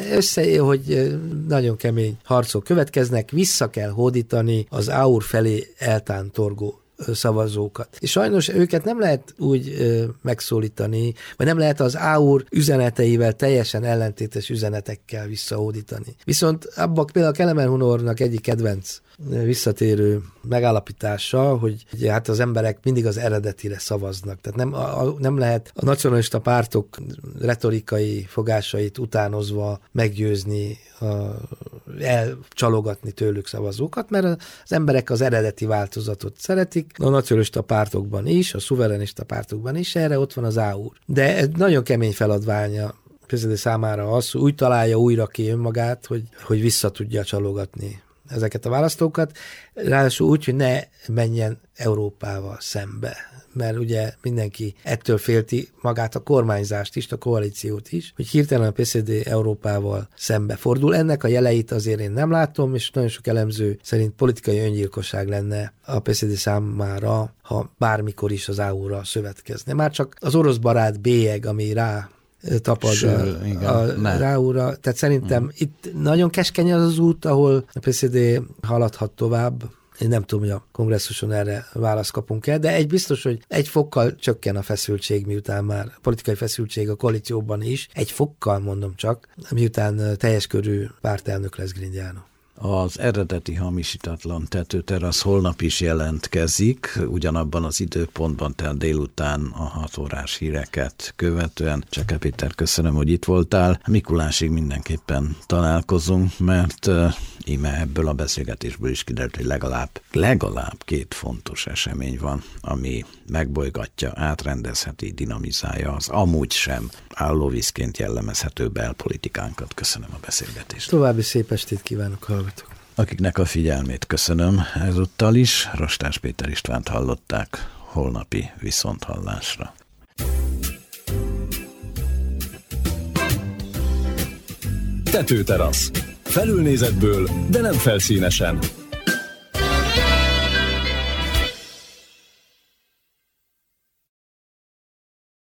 [SPEAKER 3] hogy nagyon kemény harcok következnek, vissza kell hódítani az AUR felé eltántorgó szavazókat. És sajnos őket nem lehet úgy megszólítani, vagy nem lehet az AUR üzeneteivel teljesen ellentétes üzenetekkel visszahódítani. Viszont abban például Kelemen Hunornak egyik kedvenc visszatérő megállapítása, hogy hát az emberek mindig az eredetire szavaznak. Tehát nem lehet a nacionalista pártok retorikai fogásait utánozva meggyőzni, elcsalogatni tőlük szavazókat, mert az emberek az eredeti változatot szeretik, a nacionalista pártokban is, a szuverenista pártokban is, erre ott van az AUR. De ez nagyon kemény feladványa például számára az, hogy úgy találja újra ki önmagát, hogy vissza tudja csalogatni ezeket a választókat, ráadásul úgy, hogy ne menjen Európával szembe. Mert ugye mindenki ettől félti magát a kormányzást is, a koalíciót is, hogy hirtelen a PCD Európával szembe fordul. Ennek a jeleit azért én nem látom, és nagyon sok elemző szerint politikai öngyilkosság lenne a PCD számára, ha bármikor is az AU-ra szövetkezne. Már csak az orosz barát bélyeg, ami rá tapad ráúra. Tehát szerintem itt nagyon keskeny az út, ahol a PCD haladhat tovább. Én nem tudom, hogy a kongresszuson erre választ kapunk-e, de egy biztos, hogy egy fokkal csökken a feszültség, miután már a politikai feszültség a koalícióban is, egy fokkal mondom csak, miután teljes körű pártelnök lesz Grindiano.
[SPEAKER 2] Az eredeti hamisítatlan tetőterasz holnap is jelentkezik, ugyanabban az időpontban, tehát délután a 6 órás híreket követően. Cseke Péter, köszönöm, hogy itt voltál. Mikulásig mindenképpen találkozunk, mert íme ebből a beszélgetésből is kiderült, hogy legalább 2 fontos esemény van, ami megbolygatja, átrendezheti, dinamizálja az amúgy sem állóvízként jellemezhető belpolitikánkat. Köszönöm a beszélgetést.
[SPEAKER 3] További szép estét kívánok, hallgatók!
[SPEAKER 2] Akiknek a figyelmét köszönöm ezúttal is, Rostás Péter Istvánt hallották, holnapi viszonthallásra.
[SPEAKER 1] Tetőterasz. Felülnézetből, de nem felszínesen.